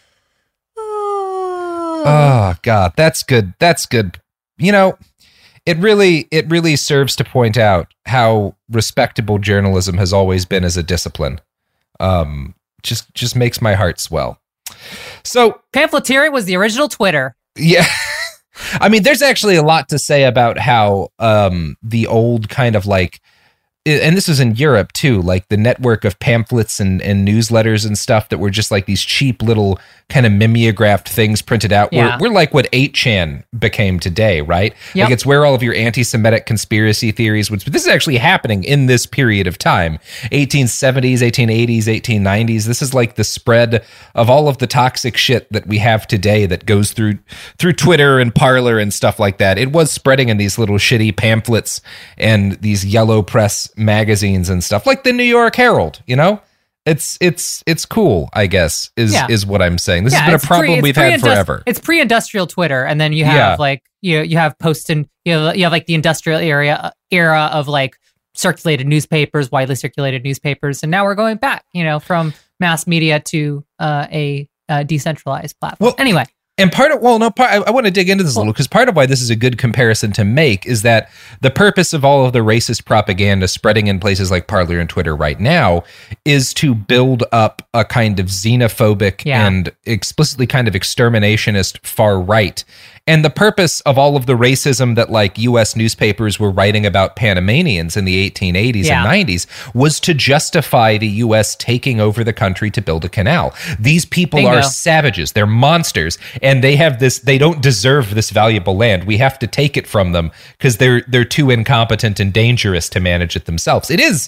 Oh God, that's good. That's good. It really serves to point out how respectable journalism has always been as a discipline. Just makes my heart swell. So pamphleteering was the original Twitter. Yeah. I mean, there's actually a lot to say about how the old kind of like, and this is in Europe too, like the network of pamphlets and newsletters and stuff that were just like these cheap little kind of mimeographed things printed out. Yeah. We're like what 8chan became today, right? Yep. Like it's where all of your anti-Semitic conspiracy theories, which this is actually happening in this period of time, 1870s, 1880s, 1890s. This is like the spread of all of the toxic shit that we have today that goes through Twitter and Parler and stuff like that. It was spreading in these little shitty pamphlets and these yellow press magazines and stuff, like the New York Herald, It's cool, I guess, is what I'm saying. This has been a problem we've had forever. It's pre-industrial Twitter, and then you have like you have post and you have like the industrial era of like circulated newspapers, widely circulated newspapers, and now we're going back, from mass media to a decentralized platform. Well, anyway. And I want to dig into this a little, because part of why this is a good comparison to make is that the purpose of all of the racist propaganda spreading in places like Parler and Twitter right now is to build up a kind of xenophobic and explicitly kind of exterminationist far right. And the purpose of all of the racism that like U.S. newspapers were writing about Panamanians in the 1880s and 90s was to justify the U.S. taking over the country to build a canal. These people are savages. They're monsters. And they don't deserve this valuable land. We have to take it from them because they're too incompetent and dangerous to manage it themselves.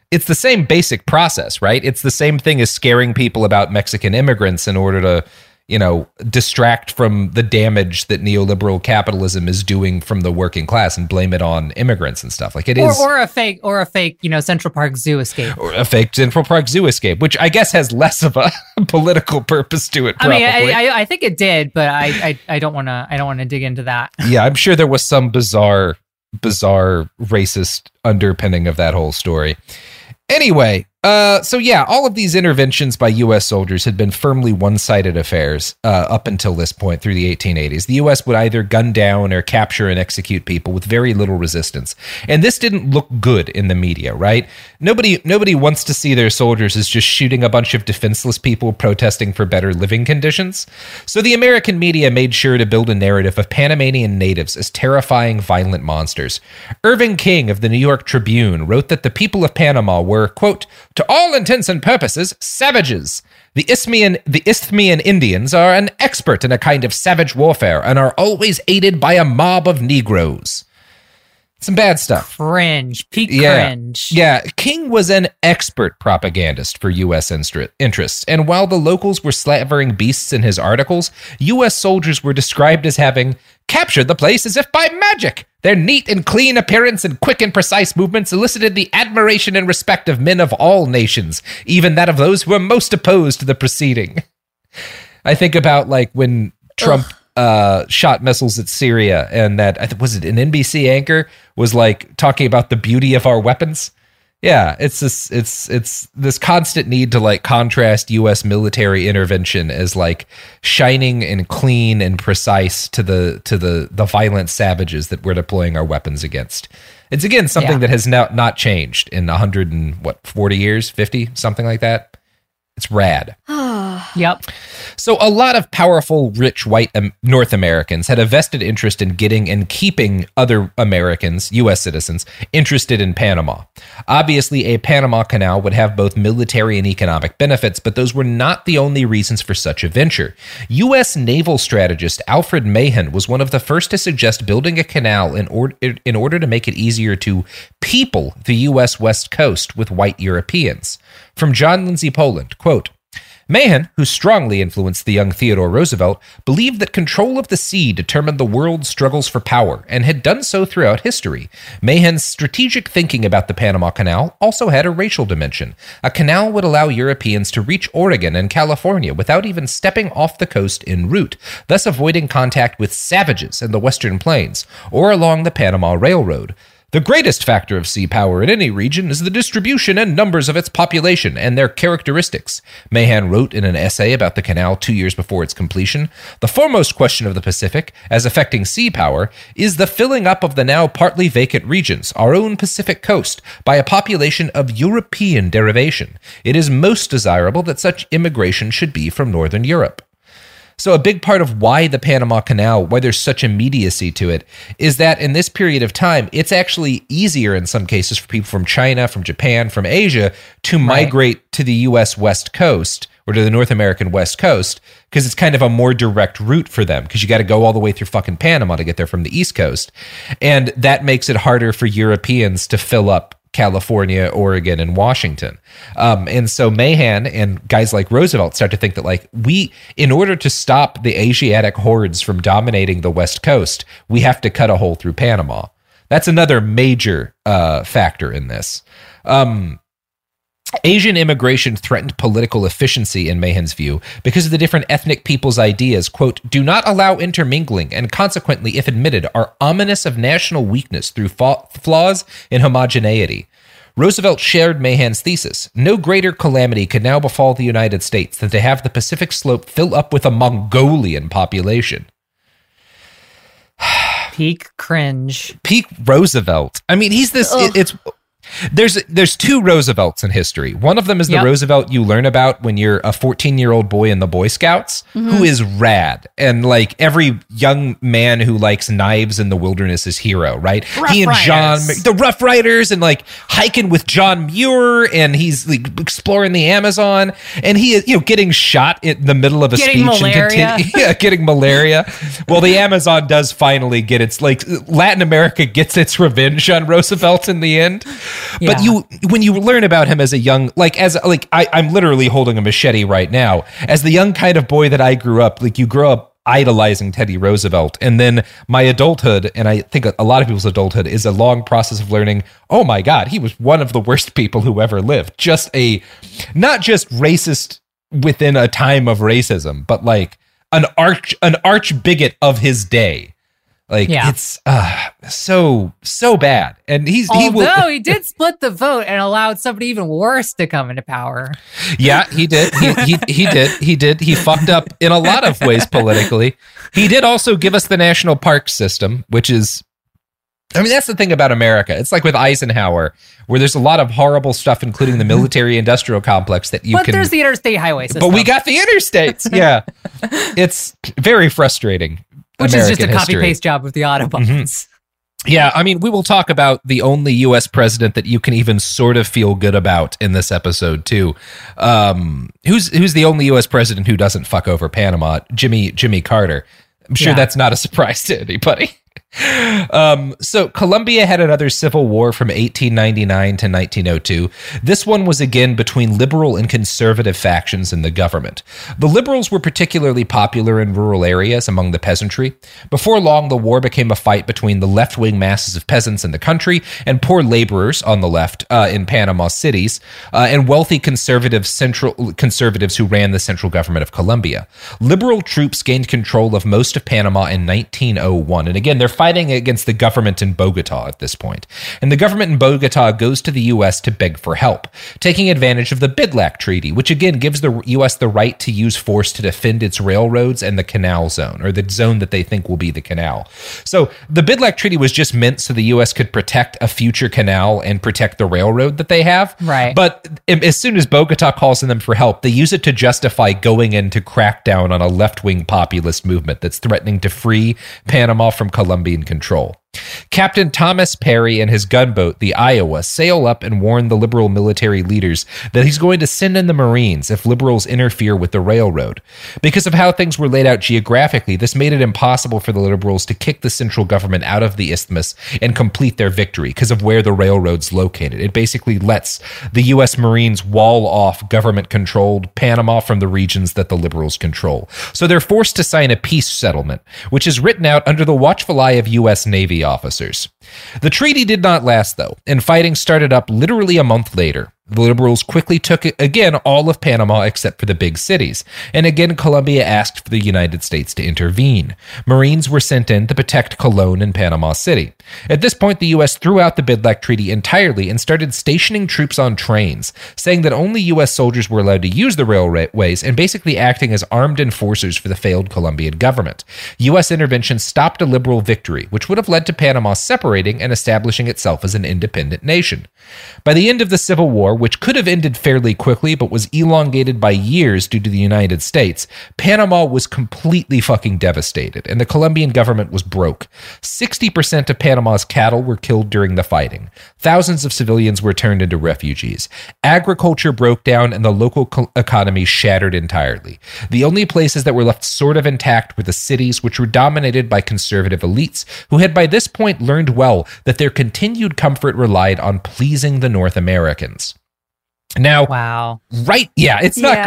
it's the same basic process, right? It's the same thing as scaring people about Mexican immigrants in order to, distract from the damage that neoliberal capitalism is doing from the working class and blame it on immigrants and stuff. Like it is, or a fake, Central Park Zoo escape, or a fake Central Park Zoo escape, which I guess has less of a political purpose to it. Probably. I think it did, but I don't want to dig into that. Yeah, I'm sure there was some bizarre racist underpinning of that whole story. Anyway, all of these interventions by U.S. soldiers had been firmly one-sided affairs up until this point through the 1880s. The U.S. would either gun down or capture and execute people with very little resistance. And this didn't look good in the media, right? Nobody wants to see their soldiers as just shooting a bunch of defenseless people protesting for better living conditions. So the American media made sure to build a narrative of Panamanian natives as terrifying, violent monsters. Irving King of the New York Tribune wrote that the people of Panama were, quote, to all intents and purposes, savages. The Isthmian Indians are an expert in a kind of savage warfare and are always aided by a mob of Negroes. Some bad stuff. Cringe. Peak cringe. Yeah, King was an expert propagandist for U.S. interests, and while the locals were slavering beasts in his articles, U.S. soldiers were described as having captured the place as if by magic. Their neat and clean appearance and quick and precise movements elicited the admiration and respect of men of all nations, even that of those who were most opposed to the proceeding. I think about like when Trump shot missiles at Syria, and that was it an NBC anchor was like talking about the beauty of our weapons. Yeah, it's this constant need to like contrast U.S. military intervention as like shining and clean and precise to the violent savages that we're deploying our weapons against. It's again something that has now not changed in 40 years, 50, something like that. It's rad. Yep. So a lot of powerful, rich white North Americans had a vested interest in getting and keeping other Americans, U.S. citizens, interested in Panama. Obviously, a Panama Canal would have both military and economic benefits, but those were not the only reasons for such a venture. U.S. naval strategist Alfred Mahan was one of the first to suggest building a canal in order to make it easier to people the U.S. West Coast with white Europeans. From John Lindsay Poland, quote, Mahan, who strongly influenced the young Theodore Roosevelt, believed that control of the sea determined the world's struggles for power, and had done so throughout history. Mahan's strategic thinking about the Panama Canal also had a racial dimension. A canal would allow Europeans to reach Oregon and California without even stepping off the coast en route, thus avoiding contact with savages in the Western Plains, or along the Panama Railroad. The greatest factor of sea power in any region is the distribution and numbers of its population and their characteristics. Mahan wrote in an essay about the canal 2 years before its completion, the foremost question of the Pacific, as affecting sea power, is the filling up of the now partly vacant regions, our own Pacific coast, by a population of European derivation. It is most desirable that such immigration should be from Northern Europe. So a big part of why the Panama Canal, why there's such immediacy to it, is that in this period of time, it's actually easier in some cases for people from China, from Japan, from Asia to migrate to the U.S. West Coast or to the North American West Coast because it's kind of a more direct route for them because you got to go all the way through fucking Panama to get there from the East Coast. And that makes it harder for Europeans to fill up California, Oregon, and Washington. And so Mahan and guys like Roosevelt start to think that like in order to stop the Asiatic hordes from dominating the West Coast, we have to cut a hole through Panama. That's another major factor in this. Asian immigration threatened political efficiency in Mahan's view because of the different ethnic people's ideas, quote, do not allow intermingling and consequently, if admitted, are ominous of national weakness through flaws in homogeneity. Roosevelt shared Mahan's thesis. No greater calamity could now befall the United States than to have the Pacific slope fill up with a Mongolian population. Peak cringe. Peak Roosevelt. I mean, he's this, There's two Roosevelts in history. One of them is the Roosevelt you learn about when you're a 14-year-old boy in the Boy Scouts, who is rad. And like every young man who likes knives in the wilderness is hero, right? He and John, the Rough Riders, and like hiking with John Muir, and he's like exploring the Amazon, and he is, getting shot in the middle of a speech malaria. and getting malaria. Well, the Amazon does finally get its, like, Latin America gets its revenge on Roosevelt in the end. But when you learn about him as a young, I'm literally holding a machete right now. As the young kind of boy that I grew up, like you grow up idolizing Teddy Roosevelt. And then my adulthood, and I think a lot of people's adulthood, is a long process of learning, oh my God, he was one of the worst people who ever lived. Not just racist within a time of racism, but like an arch bigot of his day. It's so bad. And he did split the vote and allowed somebody even worse to come into power. Yeah, he did. He did. He fucked up in a lot of ways politically. He did also give us the national park system, which is, I mean, that's the thing about America. It's like with Eisenhower, where there's a lot of horrible stuff, including the military-industrial complex that But there's the interstate highway system. But we got the interstates. Yeah. It's very frustrating. Which American is just a history. Copy-paste job with the Autobahns. Mm-hmm. Yeah, I mean, we will talk about the only U.S. president that you can even sort of feel good about in this episode, too. Who's the only U.S. president who doesn't fuck over Panama? Jimmy Carter. I'm sure that's not a surprise to anybody. So Colombia had another civil war from 1899 to 1902. This one was again between liberal and conservative factions in the government. The liberals were particularly popular in rural areas among the peasantry. Before long, the war became a fight between the left-wing masses of peasants in the country and poor laborers on the left in Panama cities, and wealthy conservatives who ran the central government of Colombia. Liberal troops gained control of most of Panama in 1901, and again, they're fighting against the government in Bogota at this point. And the government in Bogota goes to the U.S. to beg for help, taking advantage of the Bidlack Treaty, which again gives the U.S. the right to use force to defend its railroads and the canal zone, or the zone that they think will be the canal. So the Bidlack Treaty was just meant so the U.S. could protect a future canal and protect the railroad that they have. Right. But as soon as Bogota calls on them for help, they use it to justify going in to crack down on a left-wing populist movement that's threatening to free Panama from Colombian control. Captain Thomas Perry and his gunboat, the Iowa, sail up and warn the liberal military leaders that he's going to send in the Marines if liberals interfere with the railroad. Because of how things were laid out geographically, this made it impossible for the liberals to kick the central government out of the isthmus and complete their victory because of where the railroad's located. It basically lets the U.S. Marines wall off government-controlled Panama from the regions that the liberals control. So they're forced to sign a peace settlement, which is written out under the watchful eye of U.S. Navy officers. The treaty did not last, though, and fighting started up literally a month later. The liberals quickly took, again, all of Panama except for the big cities. And again, Colombia asked for the United States to intervene. Marines were sent in to protect Colón and Panama City. At this point, the U.S. threw out the Bidlack Treaty entirely and started stationing troops on trains, saying that only U.S. soldiers were allowed to use the railways and basically acting as armed enforcers for the failed Colombian government. U.S. intervention stopped a liberal victory, which would have led to Panama separating and establishing itself as an independent nation. By the end of the Civil War, which could have ended fairly quickly but was elongated by years due to the United States, Panama was completely fucking devastated, and the Colombian government was broke. 60% of Panama's cattle were killed during the fighting. Thousands of civilians were turned into refugees. Agriculture broke down, and the local economy shattered entirely. The only places that were left sort of intact were the cities, which were dominated by conservative elites, who had by this point learned well that their continued comfort relied on pleasing the North Americans. Now, wow. Right. Yeah, it's not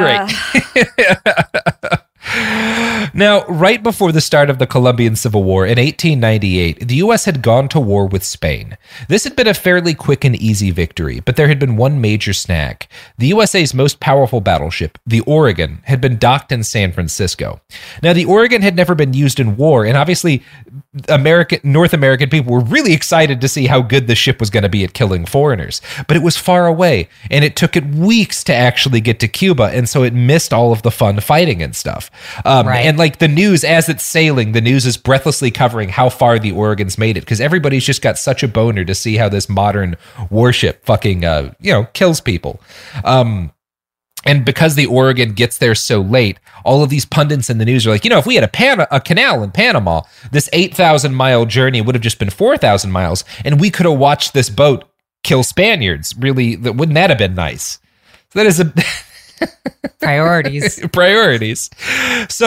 great. Now, right before the start of the Colombian Civil War in 1898, the U.S. had gone to war with Spain. This had been a fairly quick and easy victory, but there had been one major snag. The USA's most powerful battleship, the Oregon, had been docked in San Francisco. Now, the Oregon had never been used in war, and obviously North American people were really excited to see how good the ship was going to be at killing foreigners. But it was far away, and it took it weeks to actually get to Cuba, and so it missed all of the fun fighting and stuff. Right. And like the news, as it's sailing, the news is breathlessly covering how far the Oregon's made it, because everybody's just got such a boner to see how this modern warship fucking, kills people. And because the Oregon gets there so late, all of these pundits in the news are like, if we had a canal in Panama, this 8,000-mile journey would have just been 4,000 miles, and we could have watched this boat kill Spaniards. Really, wouldn't that have been nice? So that is a... Priorities. So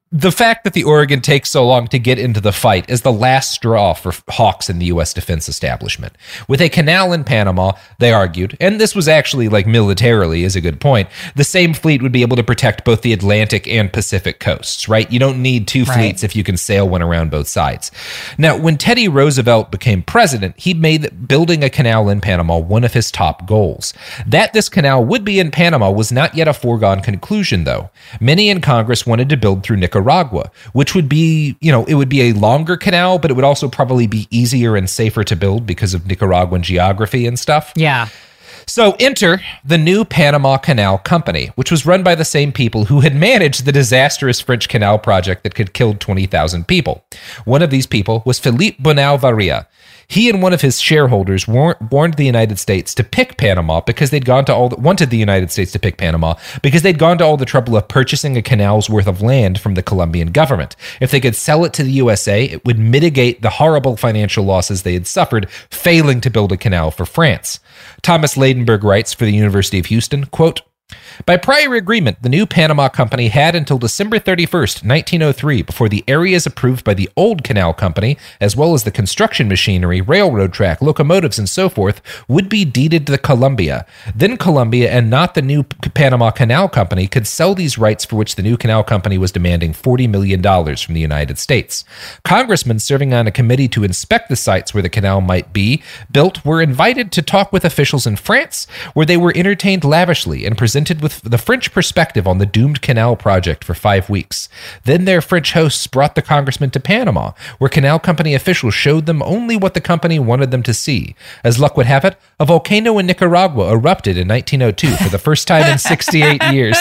the fact that the Oregon takes so long to get into the fight is the last straw for hawks in the U.S. defense establishment. With a canal in Panama, they argued, and this was actually like militarily is a good point, the same fleet would be able to protect both the Atlantic and Pacific coasts, right? You don't need two fleets if you can sail one around both sides. Now, when Teddy Roosevelt became president, he made building a canal in Panama one of his top goals. That this canal would be in Panama was not yet a foregone conclusion, though. Many in Congress wanted to build through Nicaragua, which would be, it would be a longer canal, but it would also probably be easier and safer to build because of Nicaraguan geography and stuff. Yeah. So enter the new Panama Canal Company, which was run by the same people who had managed the disastrous French canal project that had killed 20,000 people. One of these people was Philippe Bonneau Varilla. He and one of his shareholders warned the United States to pick Panama because they'd gone to wanted the United States to pick Panama because they'd gone to all the trouble of purchasing a canal's worth of land from the Colombian government. If they could sell it to the USA, it would mitigate the horrible financial losses they had suffered failing to build a canal for France. Thomas Ladenburg writes for the University of Houston, quote, "By prior agreement, the new Panama Company had until December 31st, 1903, before the areas approved by the old Canal Company, as well as the construction machinery, railroad track, locomotives, and so forth, would be deeded to Colombia. Then Colombia, and not the new Panama Canal Company, could sell these rights for which the new Canal Company was demanding $40 million from the United States. Congressmen serving on a committee to inspect the sites where the canal might be built were invited to talk with officials in France, where they were entertained lavishly and presented with the French perspective on the doomed canal project for 5 weeks. Then their French hosts brought the congressmen to Panama, where Canal Company officials showed them only what the company wanted them to see. As luck would have it, a volcano in Nicaragua erupted in 1902 for the first time in 68 years.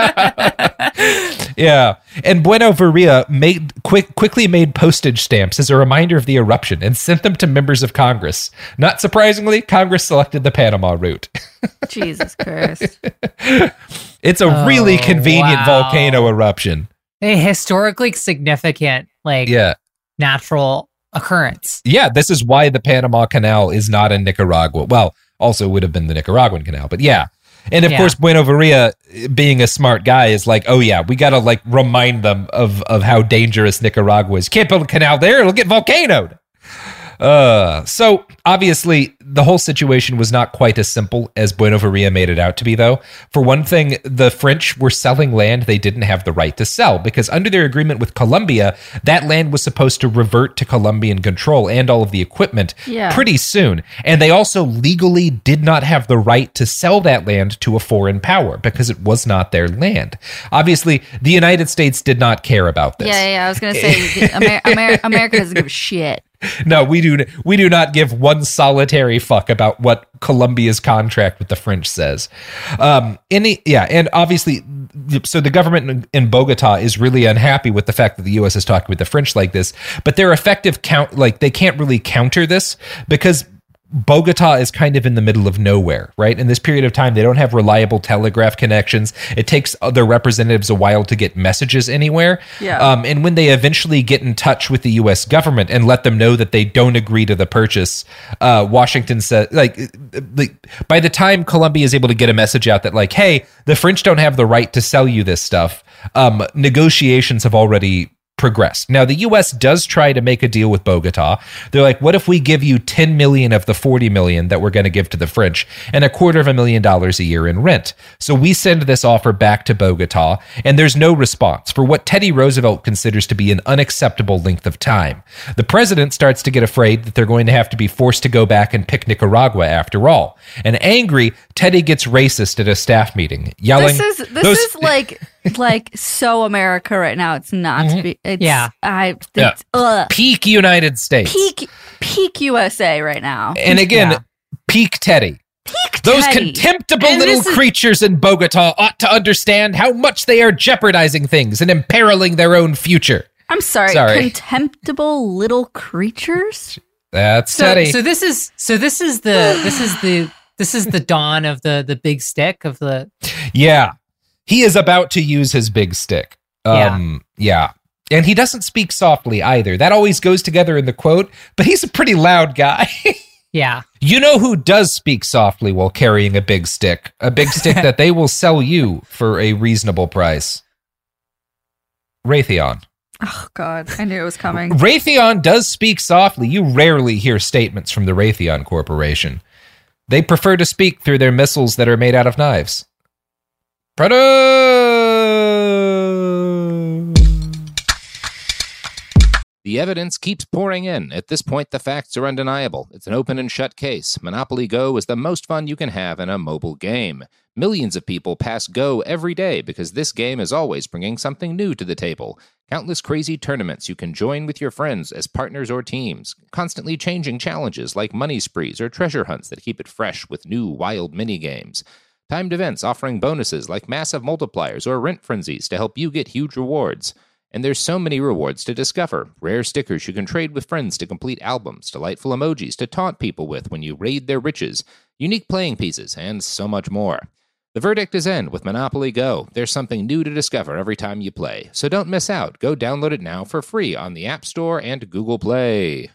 Yeah. And Bonneau Varilla quickly made postage stamps as a reminder of the eruption and sent them to members of Congress. Not surprisingly, Congress selected the Panama route. Jesus Christ. It's a really convenient volcano eruption. A historically significant, natural occurrence. Yeah, this is why the Panama Canal is not in Nicaragua. Well, also would have been the Nicaraguan canal, but yeah. And of course, Bonneau Varilla, being a smart guy, is like, oh yeah, we got to remind them of how dangerous Nicaragua is. Can't build a canal there, it'll get volcanoed. So obviously the whole situation was not quite as simple as Bonneau Varilla made it out to be, though. For one thing, the French were selling land they didn't have the right to sell because under their agreement with Colombia, that land was supposed to revert to Colombian control and all of the equipment pretty soon. And they also legally did not have the right to sell that land to a foreign power because it was not their land. Obviously, the United States did not care about this. Yeah. I was going to say, America doesn't give a shit. No, we do not give one solitary fuck about what Colombia's contract with the French says. And obviously, so the government in Bogota is really unhappy with the fact that the U.S. is talking with the French like this, but their effective they can't really counter this because Bogota is kind of in the middle of nowhere, right? In this period of time, they don't have reliable telegraph connections. It takes their representatives a while to get messages anywhere. Yeah. And when they eventually get in touch with the U.S. government and let them know that they don't agree to the purchase, Washington says, by the time Colombia is able to get a message out that hey, the French don't have the right to sell you this stuff, negotiations have already progressed. Now, the U.S. does try to make a deal with Bogota. They're like, what if we give you 10 million of the 40 million that we're going to give to the French and $250,000 a year in rent? So we send this offer back to Bogota, and there's no response for what Teddy Roosevelt considers to be an unacceptable length of time. The president starts to get afraid that they're going to have to be forced to go back and pick Nicaragua after all. And angry, Teddy gets racist at a staff meeting, yelling, This is like so America right now. It's not to be. It's, peak United States. Peak USA right now. And again, peak Teddy. Those contemptible little creatures in Bogota ought to understand how much they are jeopardizing things and imperiling their own future. I'm sorry. Contemptible little creatures? That's Teddy. So this is the dawn of the big stick of the. Yeah. He is about to use his big stick. Yeah. And he doesn't speak softly either. That always goes together in the quote, but he's a pretty loud guy. Yeah. You know who does speak softly while carrying a big stick? A big stick that they will sell you for a reasonable price. Raytheon. Oh, God. I knew it was coming. Raytheon does speak softly. You rarely hear statements from the Raytheon Corporation. They prefer to speak through their missiles that are made out of knives. The evidence keeps pouring in. At this point, the facts are undeniable. It's an open and shut case. Monopoly Go is the most fun you can have in a mobile game. Millions of people pass Go every day because this game is always bringing something new to the table. Countless crazy tournaments you can join with your friends as partners or teams. Constantly changing challenges like money sprees or treasure hunts that keep it fresh with new wild mini-games. Timed events offering bonuses like massive multipliers or rent frenzies to help you get huge rewards. And there's so many rewards to discover. Rare stickers you can trade with friends to complete albums, delightful emojis to taunt people with when you raid their riches, unique playing pieces, and so much more. The verdict is in with Monopoly Go. There's something new to discover every time you play. So don't miss out. Go download it now for free on the App Store and Google Play.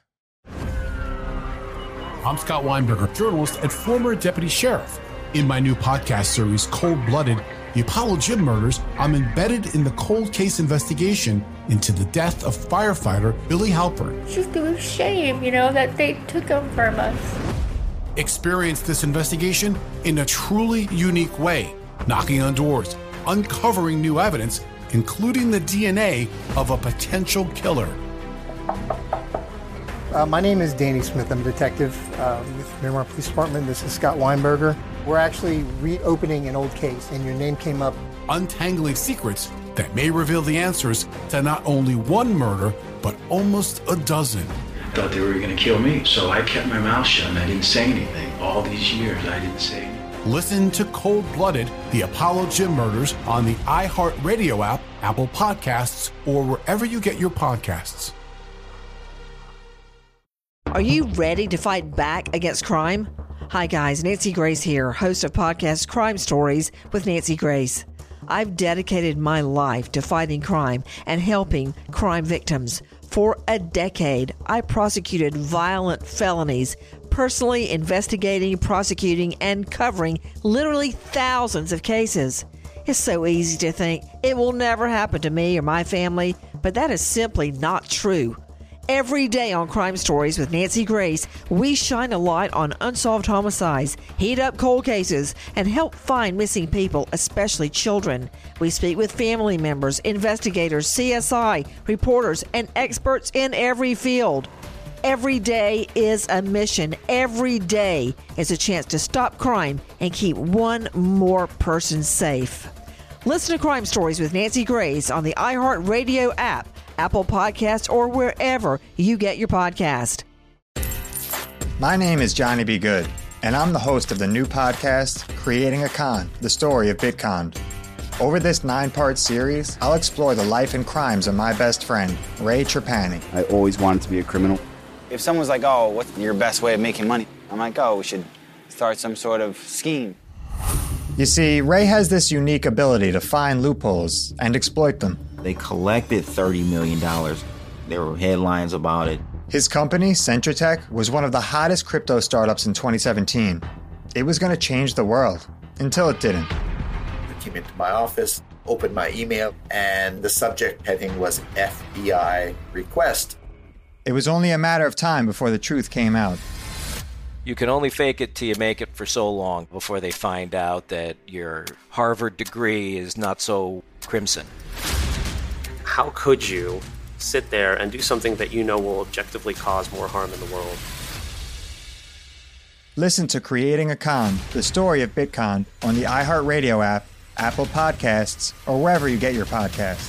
I'm Scott Weinberger, journalist and former deputy sheriff. In my new podcast series, Cold Blooded, The Apollo Gym Murders, I'm embedded in the cold case investigation into the death of firefighter Billy Halpern. It's just a shame, that they took him from us. Experience this investigation in a truly unique way, knocking on doors, uncovering new evidence, including the DNA of a potential killer. My name is Danny Smith. I'm a detective with Miramar Police Department. This is Scott Weinberger. We're actually reopening an old case, and your name came up. Untangling secrets that may reveal the answers to not only one murder, but almost a dozen. Thought they were going to kill me, so I kept my mouth shut and I didn't say anything. All these years, I didn't say anything. Listen to Cold Blooded, The Apollo Gym Murders on the iHeartRadio app, Apple Podcasts, or wherever you get your podcasts. Are you ready to fight back against crime? Hi guys, Nancy Grace here, host of podcast Crime Stories with Nancy Grace. I've dedicated my life to fighting crime and helping crime victims. For a decade, I prosecuted violent felonies, personally investigating, prosecuting, and covering literally thousands of cases. It's so easy to think it will never happen to me or my family, but that is simply not true. Every day on Crime Stories with Nancy Grace, we shine a light on unsolved homicides, heat up cold cases, and help find missing people, especially children. We speak with family members, investigators, CSI, reporters, and experts in every field. Every day is a mission. Every day is a chance to stop crime and keep one more person safe. Listen to Crime Stories with Nancy Grace on the iHeartRadio app, Apple Podcasts, or wherever you get your podcast. My name is Johnny B. Good, and I'm the host of the new podcast, Creating a Con, the story of Bitcon. Over this 9-part series, I'll explore the life and crimes of my best friend, Ray Trapani. I always wanted to be a criminal. If someone's like, oh, what's your best way of making money? I'm like, oh, we should start some sort of scheme. You see, Ray has this unique ability to find loopholes and exploit them. They collected $30 million. There were headlines about it. His company, Centratech, was one of the hottest crypto startups in 2017. It was going to change the world, until it didn't. I came into my office, opened my email, and the subject heading was FBI request. It was only a matter of time before the truth came out. You can only fake it till you make it for so long before they find out that your Harvard degree is not so crimson. How could you sit there and do something that you know will objectively cause more harm in the world? Listen to Creating a Con, the story of Bitcon, on the iHeartRadio app, Apple Podcasts, or wherever you get your podcasts.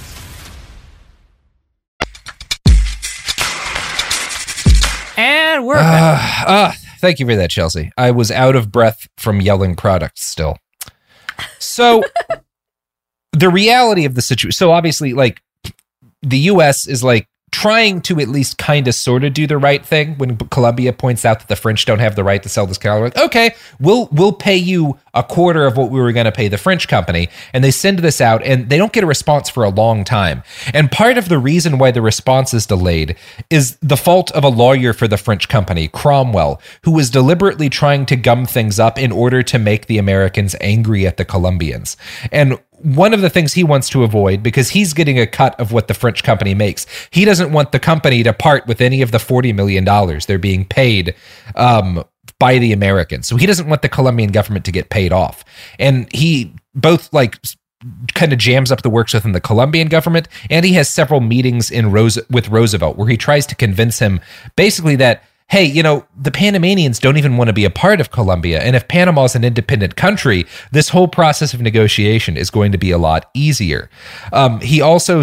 And we're back. Thank you for that, Chelsea. I was out of breath from yelling products still. So the reality of the situation, so obviously like the US is like trying to at least kind of sort of do the right thing when Colombia points out that the French don't have the right to sell this car. Like, okay, we'll pay you a quarter of what we were going to pay the French company. And they send this out and they don't get a response for a long time. And part of the reason why the response is delayed is the fault of a lawyer for the French company, Cromwell, who was deliberately trying to gum things up in order to make the Americans angry at the Colombians. And one of the things he wants to avoid, because he's getting a cut of what the French company makes, he doesn't want the company to part with any of the $40 million they're being paid by the Americans. So he doesn't want the Colombian government to get paid off. And he both like kind of jams up the works within the Colombian government, and he has several meetings with Roosevelt where he tries to convince him basically that, hey, you know, the Panamanians don't even want to be a part of Colombia. And if Panama is an independent country, this whole process of negotiation is going to be a lot easier. He also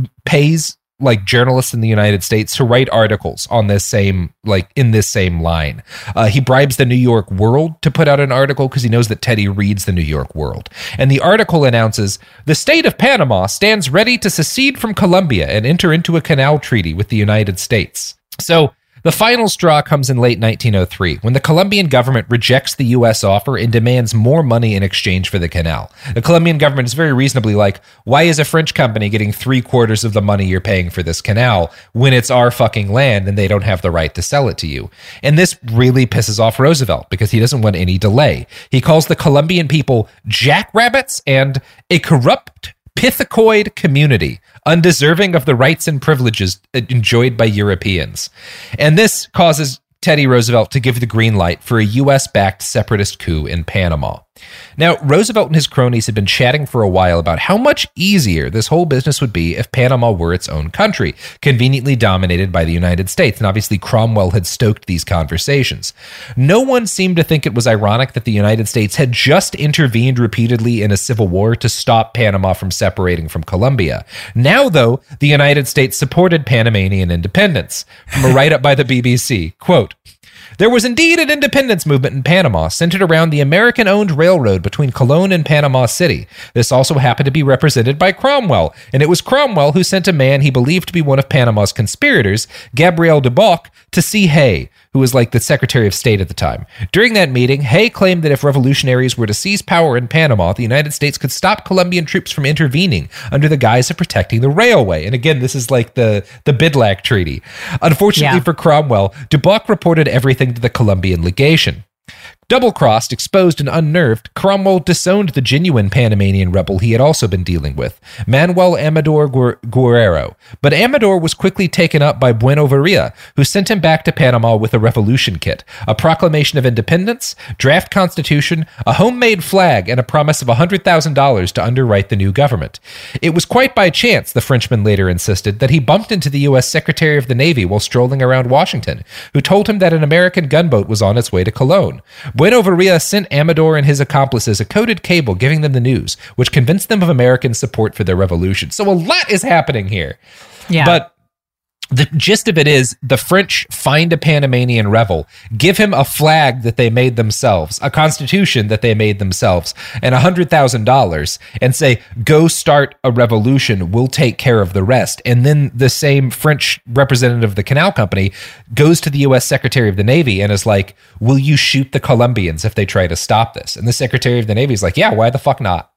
pays like journalists in the United States to write articles on this same, like in this same line. He bribes the New York World to put out an article because he knows that Teddy reads the New York World. And the article announces, the state of Panama stands ready to secede from Colombia and enter into a canal treaty with the United States. So the final straw comes in late 1903 when the Colombian government rejects the U.S. offer and demands more money in exchange for the canal. The Colombian government is very reasonably like, why is a French company getting 3/4 of the money you're paying for this canal when it's our fucking land and they don't have the right to sell it to you? And this really pisses off Roosevelt because he doesn't want any delay. He calls the Colombian people jackrabbits and a corrupt pithecoid community, undeserving of the rights and privileges enjoyed by Europeans. And this causes Teddy Roosevelt to give the green light for a U.S.-backed separatist coup in Panama. Now, Roosevelt and his cronies had been chatting for a while about how much easier this whole business would be if Panama were its own country, conveniently dominated by the United States, and obviously Cromwell had stoked these conversations. No one seemed to think it was ironic that the United States had just intervened repeatedly in a civil war to stop Panama from separating from Colombia. Now, though, the United States supported Panamanian independence. From a write-up by the BBC, quote, there was indeed an independence movement in Panama centered around the American-owned railroad between Colón and Panama City. This also happened to be represented by Cromwell, and it was Cromwell who sent a man he believed to be one of Panama's conspirators, Gabriel Duboc, to see Hay, who was like the Secretary of State at the time. During that meeting, Hay claimed that if revolutionaries were to seize power in Panama, the United States could stop Colombian troops from intervening under the guise of protecting the railway. And again, this is like the Bidlack Treaty. Unfortunately for Cromwell, Duboc reported everything to the Colombian legation. Double-crossed, exposed, and unnerved, Cromwell disowned the genuine Panamanian rebel he had also been dealing with, Manuel Amador Guerrero. But Amador was quickly taken up by Bueno Varilla, who sent him back to Panama with a revolution kit, a proclamation of independence, draft constitution, a homemade flag, and a promise of $100,000 to underwrite the new government. It was quite by chance, the Frenchman later insisted, that he bumped into the U.S. Secretary of the Navy while strolling around Washington, who told him that an American gunboat was on its way to Colón. Bueno Varilla sent Amador and his accomplices a coded cable giving them the news, which convinced them of American support for their revolution. So a lot is happening here. Yeah. But the gist of it is the French find a Panamanian rebel, give him a flag that they made themselves, a constitution that they made themselves, and $100,000, and say, go start a revolution, we'll take care of the rest. And then the same French representative of the canal company goes to the U.S. Secretary of the Navy and is like, will you shoot the Colombians if they try to stop this? And the Secretary of the Navy is like, yeah, why the fuck not?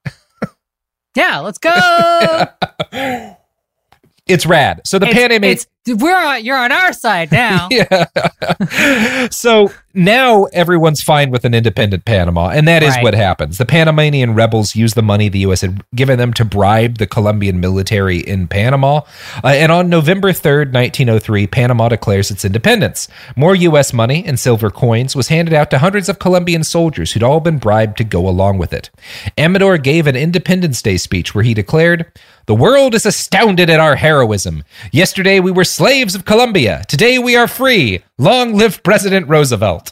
Yeah, let's go. It's rad. So the Panamanians... You're on our side now. Yeah. So now everyone's fine with an independent Panama, and that is what happens. The Panamanian rebels use the money the U.S. had given them to bribe the Colombian military in Panama. And on November 3rd, 1903, Panama declares its independence. More U.S. money and silver coins was handed out to hundreds of Colombian soldiers who'd all been bribed to go along with it. Amador gave an Independence Day speech where he declared, "The world is astounded at our heroism. Yesterday we were slaves of Colombia. Today we are free. Long live President Roosevelt."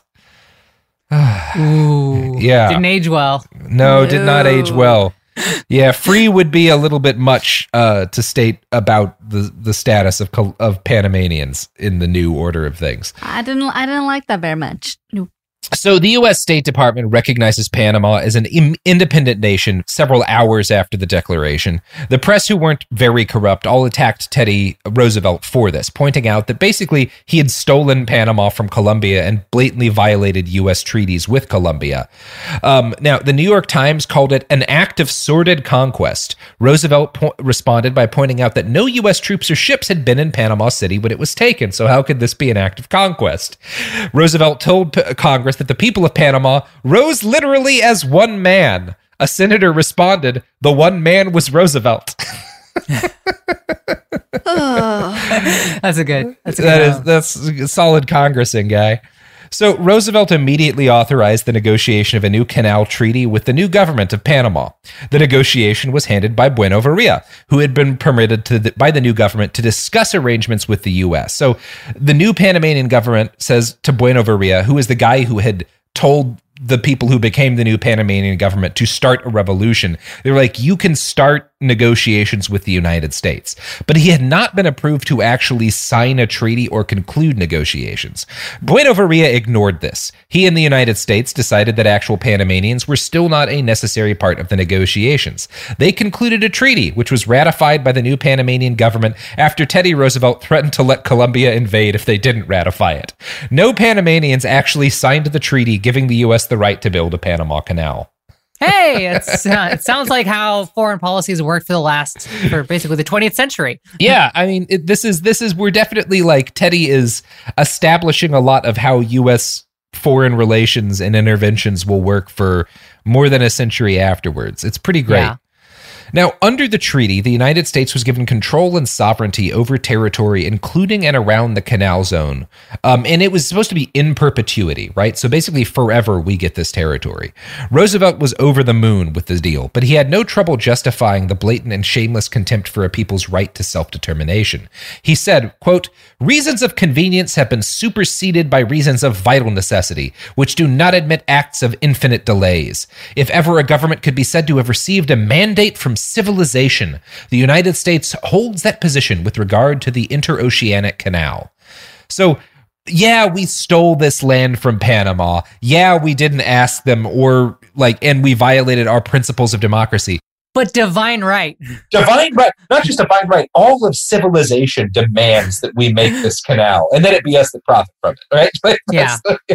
Ooh, yeah. Didn't age well. No, did not age well. Yeah, free would be a little bit much to state about the status of Panamanians in the new order of things. I didn't like that very much. Nope. So the U.S. State Department recognizes Panama as an independent nation several hours after the declaration. The press, who weren't very corrupt, all attacked Teddy Roosevelt for this, pointing out that basically he had stolen Panama from Colombia and blatantly violated U.S. treaties with Colombia. Now, the New York Times called it an act of sordid conquest. Roosevelt responded by pointing out that no U.S. troops or ships had been in Panama City when it was taken, so how could this be an act of conquest? Roosevelt told Congress that the people of Panama rose literally as one man. a senator responded, "The one man was Roosevelt." That's a good that's a solid congressing guy. So Roosevelt immediately authorized the negotiation of a new canal treaty with the new government of Panama. The negotiation was handled by Bueno Varilla, who had been permitted by the new government to discuss arrangements with the U.S. So the new Panamanian government says to Bueno Varilla, who is the guy who had told the people who became the new Panamanian government to start a revolution, they were like, you can start negotiations with the United States. But he had not been approved to actually sign a treaty or conclude negotiations. Bueno Varilla ignored this. He and the United States decided that actual Panamanians were still not a necessary part of the negotiations. They concluded a treaty, which was ratified by the new Panamanian government after Teddy Roosevelt threatened to let Colombia invade if they didn't ratify it. No Panamanians actually signed the treaty giving the U.S. the right to build a Panama Canal. Hey, it sounds like how foreign policies worked for basically the 20th century. Yeah, I mean, we're definitely like Teddy is establishing a lot of how U.S. foreign relations and interventions will work for more than a century afterwards. It's pretty great. Yeah. Now, under the treaty, the United States was given control and sovereignty over territory, including and around the Canal Zone. And it was supposed to be in perpetuity, right? So basically forever we get this territory. Roosevelt was over the moon with the deal, but he had no trouble justifying the blatant and shameless contempt for a people's right to self-determination. He said, quote, "Reasons of convenience have been superseded by reasons of vital necessity, which do not admit acts of infinite delays. If ever a government could be said to have received a mandate from civilization, the United States holds that position with regard to the interoceanic canal." So, yeah, we stole this land from Panama. Yeah, we didn't ask them and we violated our principles of democracy. But divine right. Divine right, not just divine right, all of civilization demands that we make this canal and then it be us that profit from it, right? Yeah.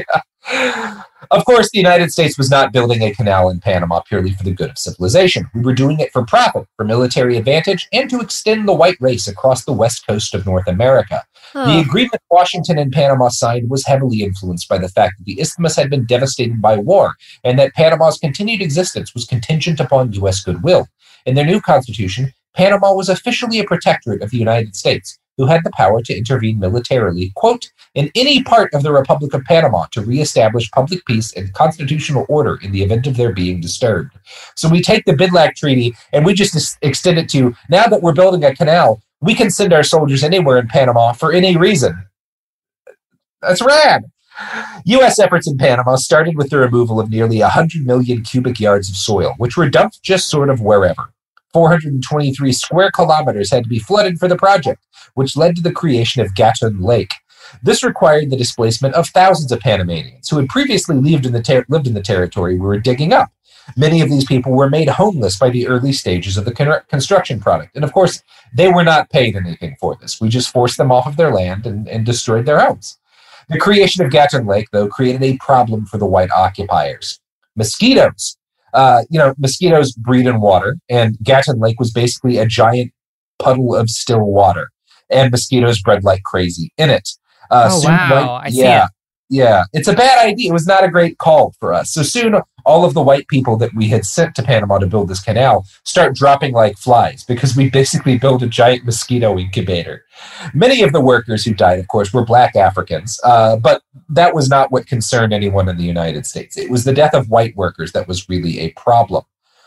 Of course, the United States was not building a canal in Panama purely for the good of civilization. We were doing it for profit, for military advantage, and to extend the white race across the west coast of North America. The agreement Washington and Panama signed was heavily influenced by the fact that the Isthmus had been devastated by war, and that Panama's continued existence was contingent upon U.S. goodwill. In their new constitution, Panama was officially a protectorate of the United States, who had the power to intervene militarily, quote, "in any part of the Republic of Panama to reestablish public peace and constitutional order in the event of their being disturbed." So we take the Bidlack Treaty and we just extend it to, now that we're building a canal, we can send our soldiers anywhere in Panama for any reason. That's rad. U.S. efforts in Panama started with the removal of nearly 100 million cubic yards of soil, which were dumped just sort of wherever. 423 square kilometers had to be flooded for the project, which led to the creation of Gatun Lake. This required the displacement of thousands of Panamanians who had previously lived in the territory we were digging up. Many of these people were made homeless by the early stages of the construction project. And of course, they were not paid anything for this. We just forced them off of their land and destroyed their homes. The creation of Gatun Lake, though, created a problem for the white occupiers. Mosquitoes. Mosquitoes breed in water, and Gatun Lake was basically a giant puddle of still water, and mosquitoes bred like crazy in it. Wow. I see it. Yeah, it's a bad idea. It was not a great call for us. So soon, all of the white people that we had sent to Panama to build this canal start dropping like flies because we basically built a giant mosquito incubator. Many of the workers who died, of course, were black Africans, but that was not what concerned anyone in the United States. It was the death of white workers that was really a problem.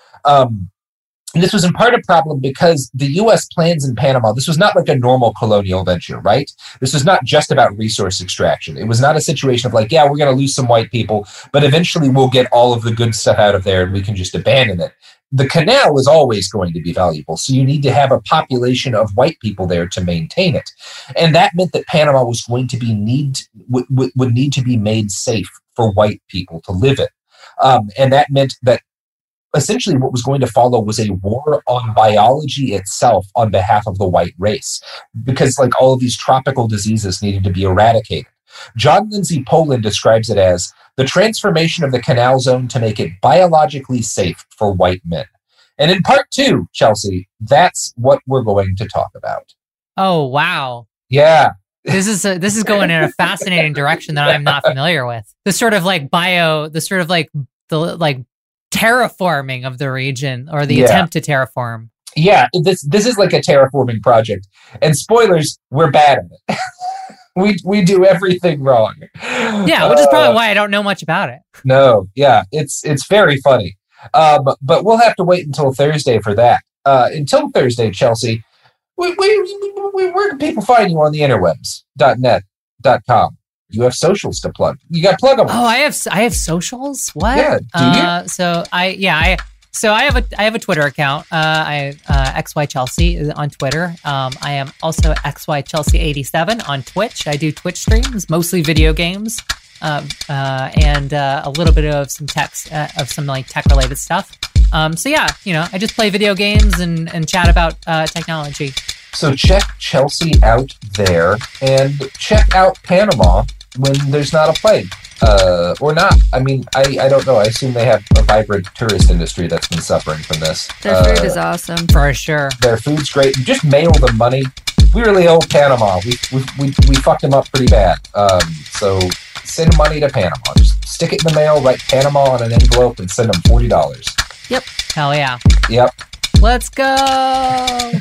And this was in part a problem because the U.S. plans in Panama, this was not like a normal colonial venture, right? This was not just about resource extraction. It was not a situation of like, yeah, we're going to lose some white people, but eventually we'll get all of the good stuff out of there and we can just abandon it. The canal is always going to be valuable, so you need to have a population of white people there to maintain it. And that meant that Panama was going to be would need to be made safe for white people to live in. And that meant that essentially what was going to follow was a war on biology itself on behalf of the white race, because like all of these tropical diseases needed to be eradicated. John Lindsay Poland describes it as the transformation of the canal zone to make it biologically safe for white men. And in part 2, Chelsea, that's what we're going to talk about. Oh, wow. Yeah. This is going in a fascinating direction that I'm not familiar with. The terraforming of the region, or the Yeah. attempt to terraform. Yeah, this is like a terraforming project. And spoilers, we're bad at it. we do everything wrong. Yeah, which is probably why I don't know much about it. No, yeah, it's very funny. But we'll have to wait until Thursday for that. Until Thursday, Chelsea, where can people find you on the interwebs? .net.com. You have socials to plug. You got plug them. Oh, I have socials. What? Yeah, do you? So I have a Twitter account. XY Chelsea on Twitter. I am also XY Chelsea 87 on Twitch. I do Twitch streams, mostly video games, and a little bit of some like tech related stuff. So yeah, I just play video games and chat about technology. So check Chelsea out there, and check out Panama when there's not a plague. Or not. I mean, I don't know. I assume they have a vibrant tourist industry that's been suffering from this. Their food is awesome. For sure. Their food's great. Just mail them money. We really owe Panama. We fucked them up pretty bad. So send money to Panama. Just stick it in the mail, write Panama on an envelope, and send them $40. Yep. Hell yeah. Yep. Let's go.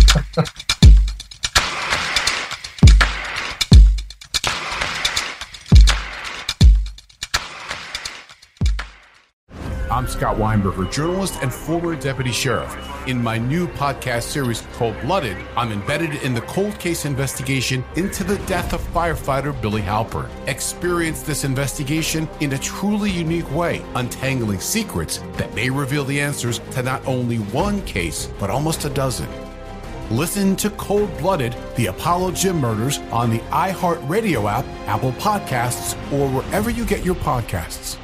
I'm Scott Weinberger, journalist and former deputy sheriff. In my new podcast series, Cold Blooded, I'm embedded in the cold case investigation into the death of firefighter Billy Halpern. Experience this investigation in a truly unique way, untangling secrets that may reveal the answers to not only one case, but almost a dozen. Listen to Cold Blooded, the Apollo Gym Murders on the iHeartRadio app, Apple Podcasts, or wherever you get your podcasts.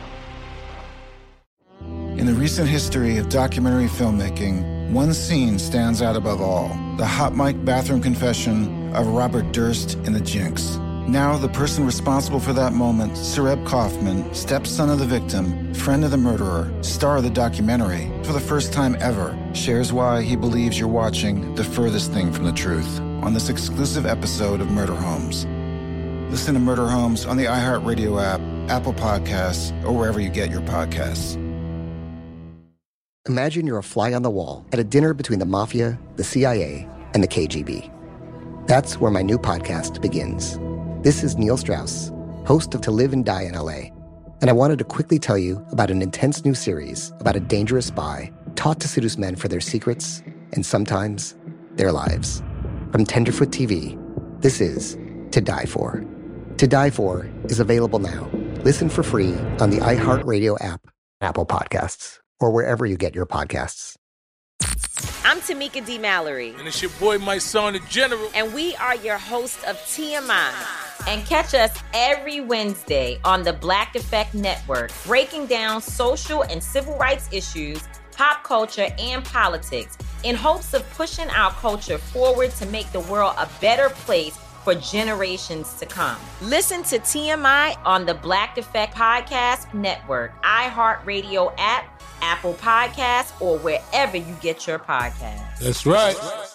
In the recent history of documentary filmmaking, one scene stands out above all: the hot mic bathroom confession of Robert Durst in The Jinx. Now, the person responsible for that moment, Sareb Kaufman, stepson of the victim, friend of the murderer, star of the documentary, for the first time ever, shares why he believes you're watching the furthest thing from the truth on this exclusive episode of Murder Homes. Listen to Murder Homes on the iHeartRadio app, Apple Podcasts, or wherever you get your podcasts. Imagine you're a fly on the wall at a dinner between the Mafia, the CIA, and the KGB. That's where my new podcast begins. This is Neil Strauss, host of To Live and Die in LA, and I wanted to quickly tell you about an intense new series about a dangerous spy taught to seduce men for their secrets and sometimes their lives. From Tenderfoot TV, this is To Die For. To Die For is available now. Listen for free on the iHeartRadio app, Apple Podcasts, or wherever you get your podcasts. I'm Tamika D. Mallory. And it's your boy, my son, the General. And we are your hosts of TMI. And catch us every Wednesday on the Black Effect Network, breaking down social and civil rights issues, pop culture, and politics in hopes of pushing our culture forward to make the world a better place for generations to come. Listen to TMI on the Black Effect Podcast Network, iHeartRadio app, Apple Podcasts, or wherever you get your podcasts. That's right.